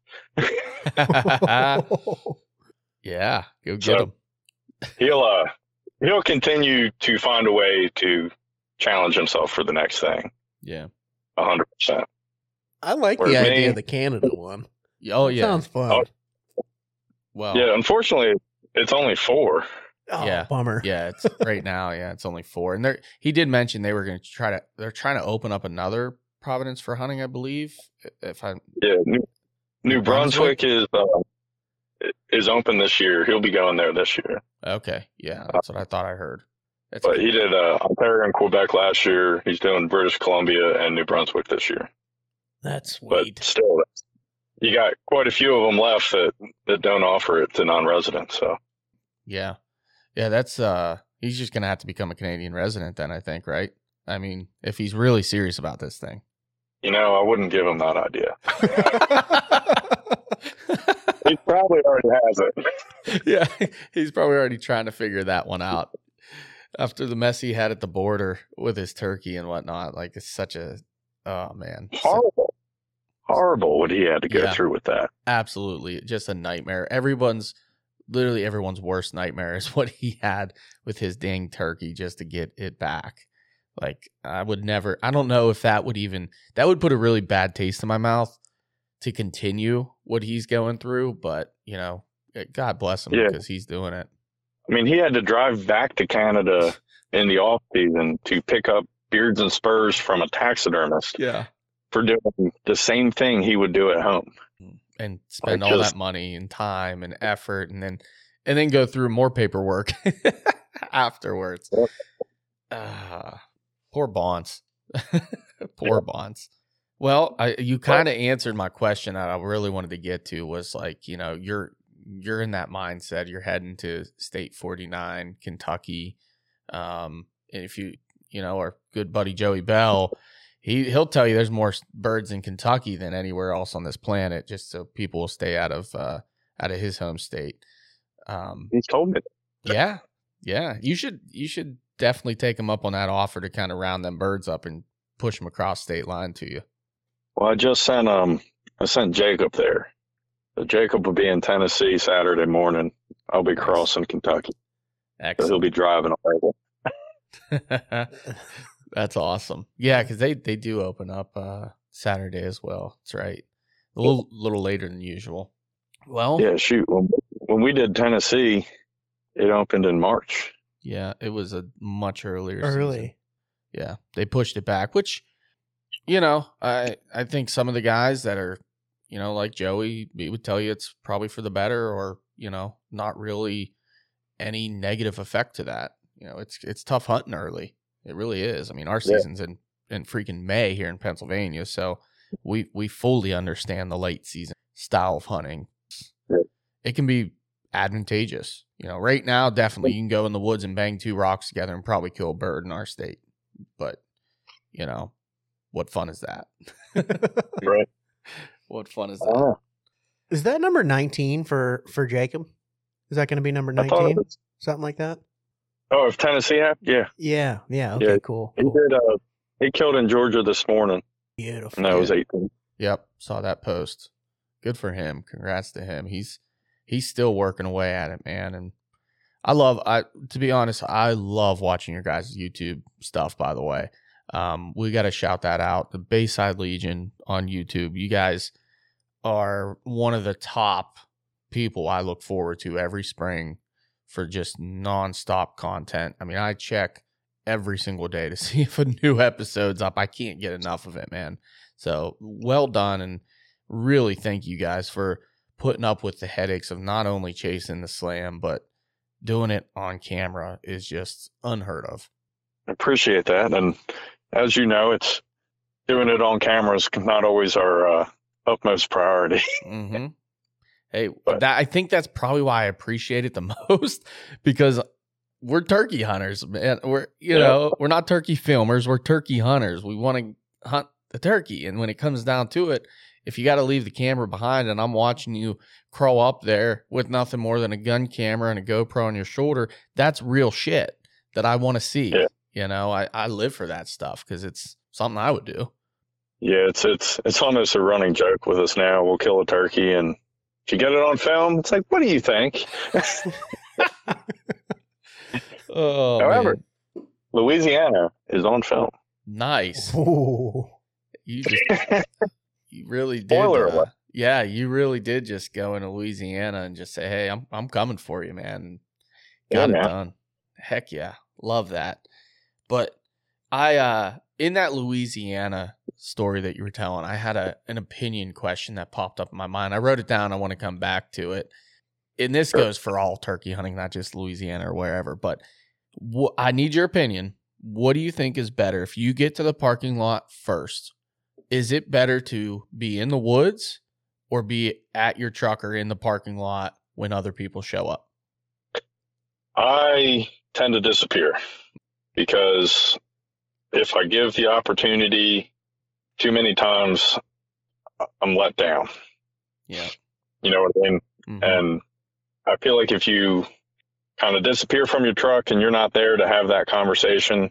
Yeah. Go get So- him. He'll uh he'll continue to find a way to challenge himself for the next thing. Yeah. A hundred percent. I like Whereas the idea me- of the Canada one. Oh, That yeah. sounds fun. Oh. Well, Yeah, unfortunately, it's only four. Oh, Yeah. bummer. yeah, it's right now. Yeah, it's only four, and they he did mention they were going to try to. They're trying to open up another Providence for hunting, I believe. If I Yeah, New, New New Brunswick? Brunswick is uh, is open this year. He'll be going there this year. okay, yeah, that's what I thought I heard. That's But he did uh, Ontario and Quebec last year. He's doing British Columbia and New Brunswick this year. That's But sweet. still, you got quite a few of them left that, that don't offer it to non-residents. So yeah, yeah. That's uh, he's just going to have to become a Canadian resident then. I think, right? I mean, if he's really serious about this thing. you know, I wouldn't give him that idea. He probably already has it. Yeah, he's probably already trying to figure that one out after the mess he had at the border with his turkey and whatnot. Like, it's such a, oh man, So- Horrible, horrible what he had to go Yeah. through with that. absolutely just a nightmare. Everyone's, literally everyone's worst nightmare is what he had with his dang turkey just to get it back. Like, I would never, I don't know if that would even, that would put a really bad taste in my mouth to continue what he's going through. But, you know, God bless him Yeah. because he's doing it. I mean, he had to drive back to Canada in the off season to pick up beards and spurs from a taxidermist Yeah. for doing the same thing he would do at home. And spend Like, all just- that money and time and effort and then, and then go through more paperwork afterwards. Yep. Ah, poor Bonds. Poor Bonds. Well, I, you kind of answered my question that I really wanted to get to was like, you know, you're you're in that mindset. You're heading to State forty-nine, Kentucky. Um, and if you, you know, our good buddy Joey Bell, he he'll tell you there's more birds in Kentucky than anywhere else on this planet, just so people will stay out of uh, out of his home state. Um, He's told me. yeah, yeah. You should you should definitely take him up on that offer to kind of round them birds up and push them across state line to you. Well, I just sent um, I sent Jacob there. So Jacob will be in Tennessee Saturday morning. I'll be crossing Kentucky. So he'll Excellent. be driving Oregon. That's awesome. Yeah, because they they do open up uh, Saturday as well. That's right. A little little later than usual. Well, Yeah, shoot. When, when we did Tennessee, it opened in March. yeah, it was a much earlier season. Early. Yeah, they pushed it back, which, you know, I I think some of the guys that are, you know, like Joey, he would tell you it's probably for the better, or, you know, not really any negative effect to that. You know, it's it's tough hunting early. It really is. I mean, our Yeah. season's in in freaking May here in Pennsylvania, so we we fully understand the late season style of hunting. Yeah. It can be advantageous. You know, right now, definitely you can go in the woods and bang two rocks together and probably kill a bird in our state. But, you know, what fun is that? Right. What fun is that? Oh, Is that number nineteen for for Jacob? Is that going to be number I thought it nineteen? was, Something like that? oh, if Tennessee had, yeah, Yeah. Yeah. Okay. Yeah. Cool. he cool. did. Uh, he killed in Georgia this morning, Beautiful. and that was eighteen. Yep, saw that post. Good for him. Congrats to him. He's he's still working away at it, man. And I love I to be honest, I love watching your guys' YouTube stuff, by the way. Um, we gotta shout that out. The Bayside Legion on YouTube. You guys are one of the top people I look forward to every spring for just nonstop content. I mean, I check every single day to see if a new episode's up. I can't get enough of it, man. So well done, and really thank you guys for putting up with the headaches of not only chasing the slam, but doing it on camera is just unheard of. I appreciate that. And as you know, it's doing it on camera is not always our uh, utmost priority. Mm-hmm. Hey, But- that, I think that's probably why I appreciate it the most, because we're turkey hunters, man. We're, you Yeah. know, we're not turkey filmers. We're turkey hunters. We want to hunt the turkey. And when it comes down to it, if you got to leave the camera behind and I'm watching you crawl up there with nothing more than a gun camera and a GoPro on your shoulder, that's real shit that I want to see. Yeah. You know, I, I live for that stuff because it's something I would do. Yeah, it's it's it's almost a running joke with us now. We'll kill a turkey, and if you get it on film, it's like, what do you think? Oh, However, man. Louisiana is on film. Nice. Ooh. You just you really did. Spoiler uh, alert. yeah, you really did just go into Louisiana and just say, "Hey, I'm I'm coming for you, man." Yeah, Got it man. done. Heck yeah, love that. But I, uh in that Louisiana story that you were telling, I had a an opinion question that popped up in my mind. I wrote it down. I want to come back to it. And this Sure. goes for all turkey hunting, not just Louisiana or wherever. But wh- I need your opinion. What do you think is better if you get to the parking lot first? Is it better to be in the woods or be at your truck or in the parking lot when other people show up? I tend to disappear because if I give the opportunity too many times, I'm let down. Yeah. You know what I mean? Mhm. And I feel like if you kind of disappear from your truck and you're not there to have that conversation,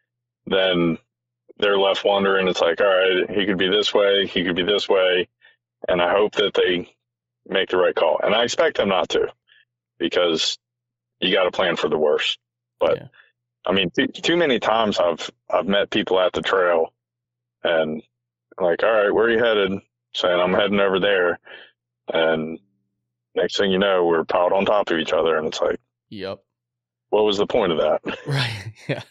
then they're left wondering. It's like, all right, he could be this way, he could be this way. And I hope that they make the right call. And I expect them not to, because you got to plan for the worst. But Yeah. I mean, too, too many times I've, I've met people at the trail and like, all right, where are you headed? Saying I'm heading over there. And next thing you know, we're piled on top of each other. And it's like, Yep. what was the point of that? Right. Yeah.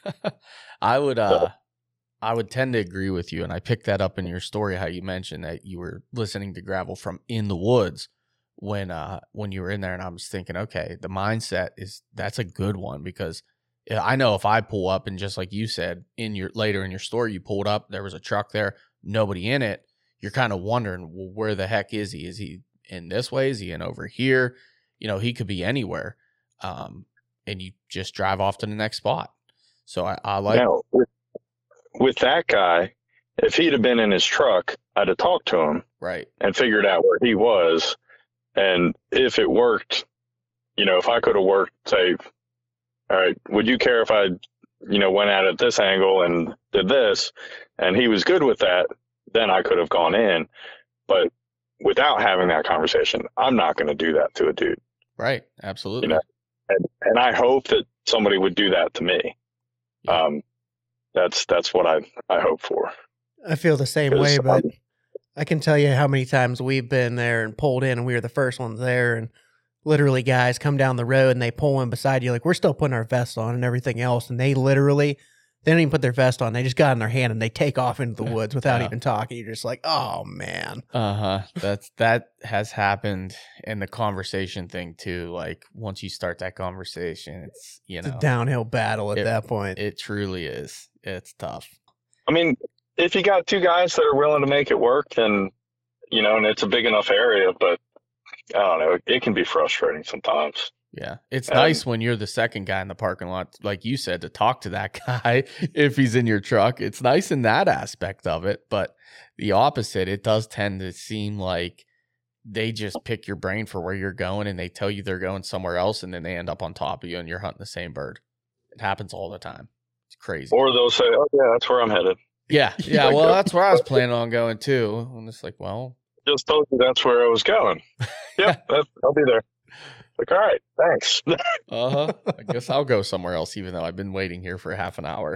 I would uh I would tend to agree with you, and I picked that up in your story how you mentioned that you were listening to gravel from in the woods when uh when you were in there, and I was thinking, okay, the mindset is that's a good one, because I know if I pull up and just like you said in your later in your story, you pulled up, there was a truck there, nobody in it, you're kind of wondering, well, where the heck is he? Is he in this way? Is he in over here? You know, he could be anywhere. Um, and you just drive off to the next spot. So I, I like, Now, with, with that guy, if he'd have been in his truck, I'd have talked to him right. and figured out where he was. And if it worked, you know, if I could have worked, say, all right, would you care if I, you know, went out at this angle and did this, and he was good with that, then I could have gone in. But without having that conversation, I'm not going to do that to a dude. Right. Absolutely. You know, And, and I hope that somebody would do that to me. Yeah. Um, that's that's what I I hope for. I feel the same Because, way, but um, I can tell you how many times we've been there and pulled in, and we were the first ones there, and literally guys come down the road and they pull in beside you, like we're still putting our vests on and everything else, and they literally they don't even put their vest on. They just got in their hand and they take off into the woods without Yeah. even talking. You're just like, oh man. Uh huh. That's that has happened in the conversation thing too. Like once you start that conversation, it's you It's know a downhill battle at It- that point. it truly is. It's tough. I mean, if you got two guys that are willing to make it work, then you know, and it's a big enough area. But I don't know, it can be frustrating sometimes. Yeah. It's Um, nice when you're the second guy in the parking lot, like you said, to talk to that guy if he's in your truck. It's nice in that aspect of it. But the opposite, it does tend to seem like they just pick your brain for where you're going and they tell you they're going somewhere else, and then they end up on top of you and you're hunting the same bird. It happens all the time. It's crazy. Or they'll say, "Oh yeah, that's where I'm headed." Yeah. Yeah. Like Well, that. that's where I was planning on going too. I'm just like, well, Just told you that's where I was going. Yep, that, I'll be there. Like, all right, thanks. uh huh. I guess I'll go somewhere else, even though I've been waiting here for half an hour.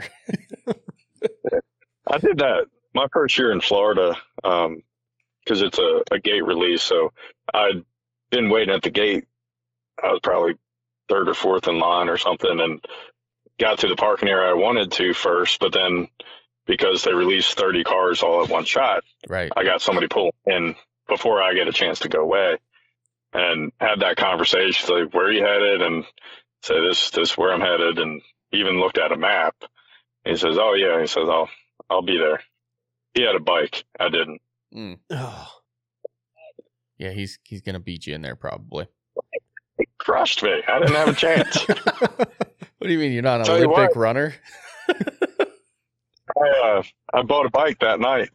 I did that my first year in Florida because it's a, a gate release. So I'd been waiting at the gate. I was probably third or fourth in line or something, and got to the parking area I wanted to first, but then because they released thirty cars all at one shot, Right. I got somebody pull in before I get a chance to go away, and had that conversation, like, where are you headed? And say, this, this is where I'm headed. And even looked at a map. He says, oh yeah. He says, I'll, I'll be there. He had a bike. I didn't. Mm. Oh, Yeah, he's he's gonna beat you in there probably. He crushed me. I didn't have a chance. What do you mean you're not an Tell you Olympic what. runner? I, uh, I bought a bike that night.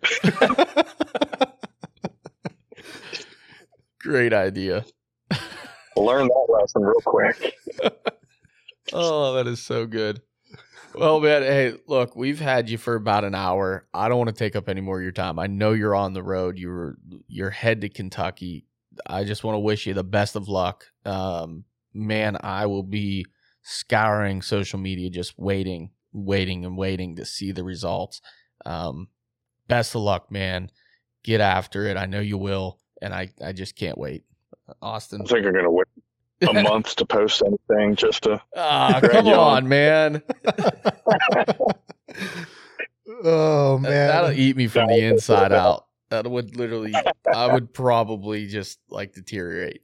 Great idea. Learned that lesson real quick. Oh, that is so good. Well, man, hey, look, we've had you for about an hour. I don't want to take up any more of your time. I know you're on the road. You're you're head to Kentucky. I just want to wish you the best of luck. Um, man, I will be scouring social media, just waiting, waiting, and waiting to see the results. Um, best of luck, man. Get after it. I know you will, and I, I just can't wait. Austin. I think I'm going to wait a month to post anything just to. Ah, Drag come you on, on. man. oh man. That'll eat me from the inside out. That would literally, I would probably just like deteriorate.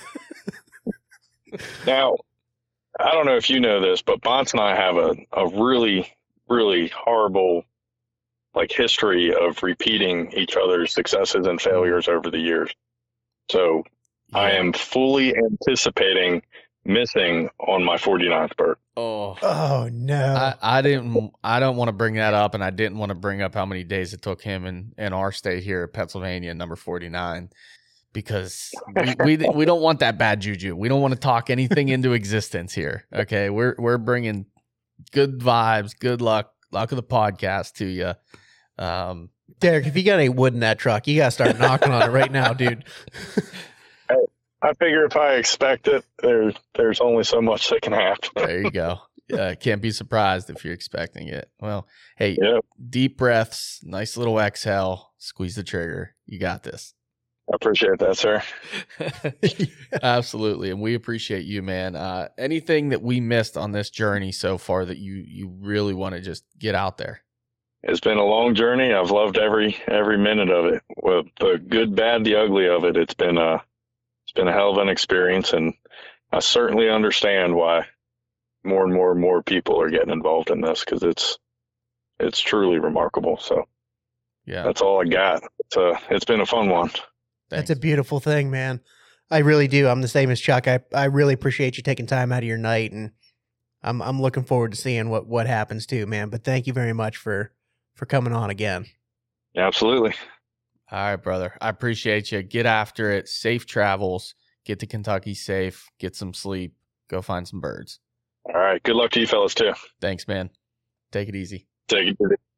Now, I don't know if you know this, but Bonts and I have a, a really, really horrible like history of repeating each other's successes and failures over the years. So I am fully anticipating missing on my forty-ninth birth. Oh, Oh no. I, I didn't. I don't want to bring that up, and I didn't want to bring up how many days it took him in, in our state here at Pennsylvania, number forty-nine, because we, we we don't want that bad juju. We don't want to talk anything into existence here. Okay, we're we're bringing good vibes, good luck, luck of the podcast to you. Um, Derek, if you got any wood in that truck, you gotta start knocking on it right now, dude. I figure if I expect it, there there's only so much that can happen. there you go. Uh, can't be surprised if you're expecting it. Well, hey, Yep. deep breaths, nice little exhale, squeeze the trigger. You got this. I appreciate that, sir. Absolutely, and we appreciate you, man. Uh, anything that we missed on this journey so far that you you really want to just get out there? It's been a long journey. I've loved every every minute of it. With the good, bad, the ugly of it. It's been a it's been a hell of an experience, and I certainly understand why more and more and more people are getting involved in this, because it's it's truly remarkable. So Yeah, that's all I got. It's a, it's been a fun one. That's thanks. a beautiful thing, man. I really do. I'm the same as Chuck. I, I really appreciate you taking time out of your night, and I'm I'm looking forward to seeing what, what happens too, man. But thank you very much for, for coming on again. Absolutely. All right, brother. I appreciate you. Get after it. Safe travels. Get to Kentucky safe. Get some sleep. Go find some birds. All right. Good luck to you fellas too. Thanks, man. Take it easy. Take it easy.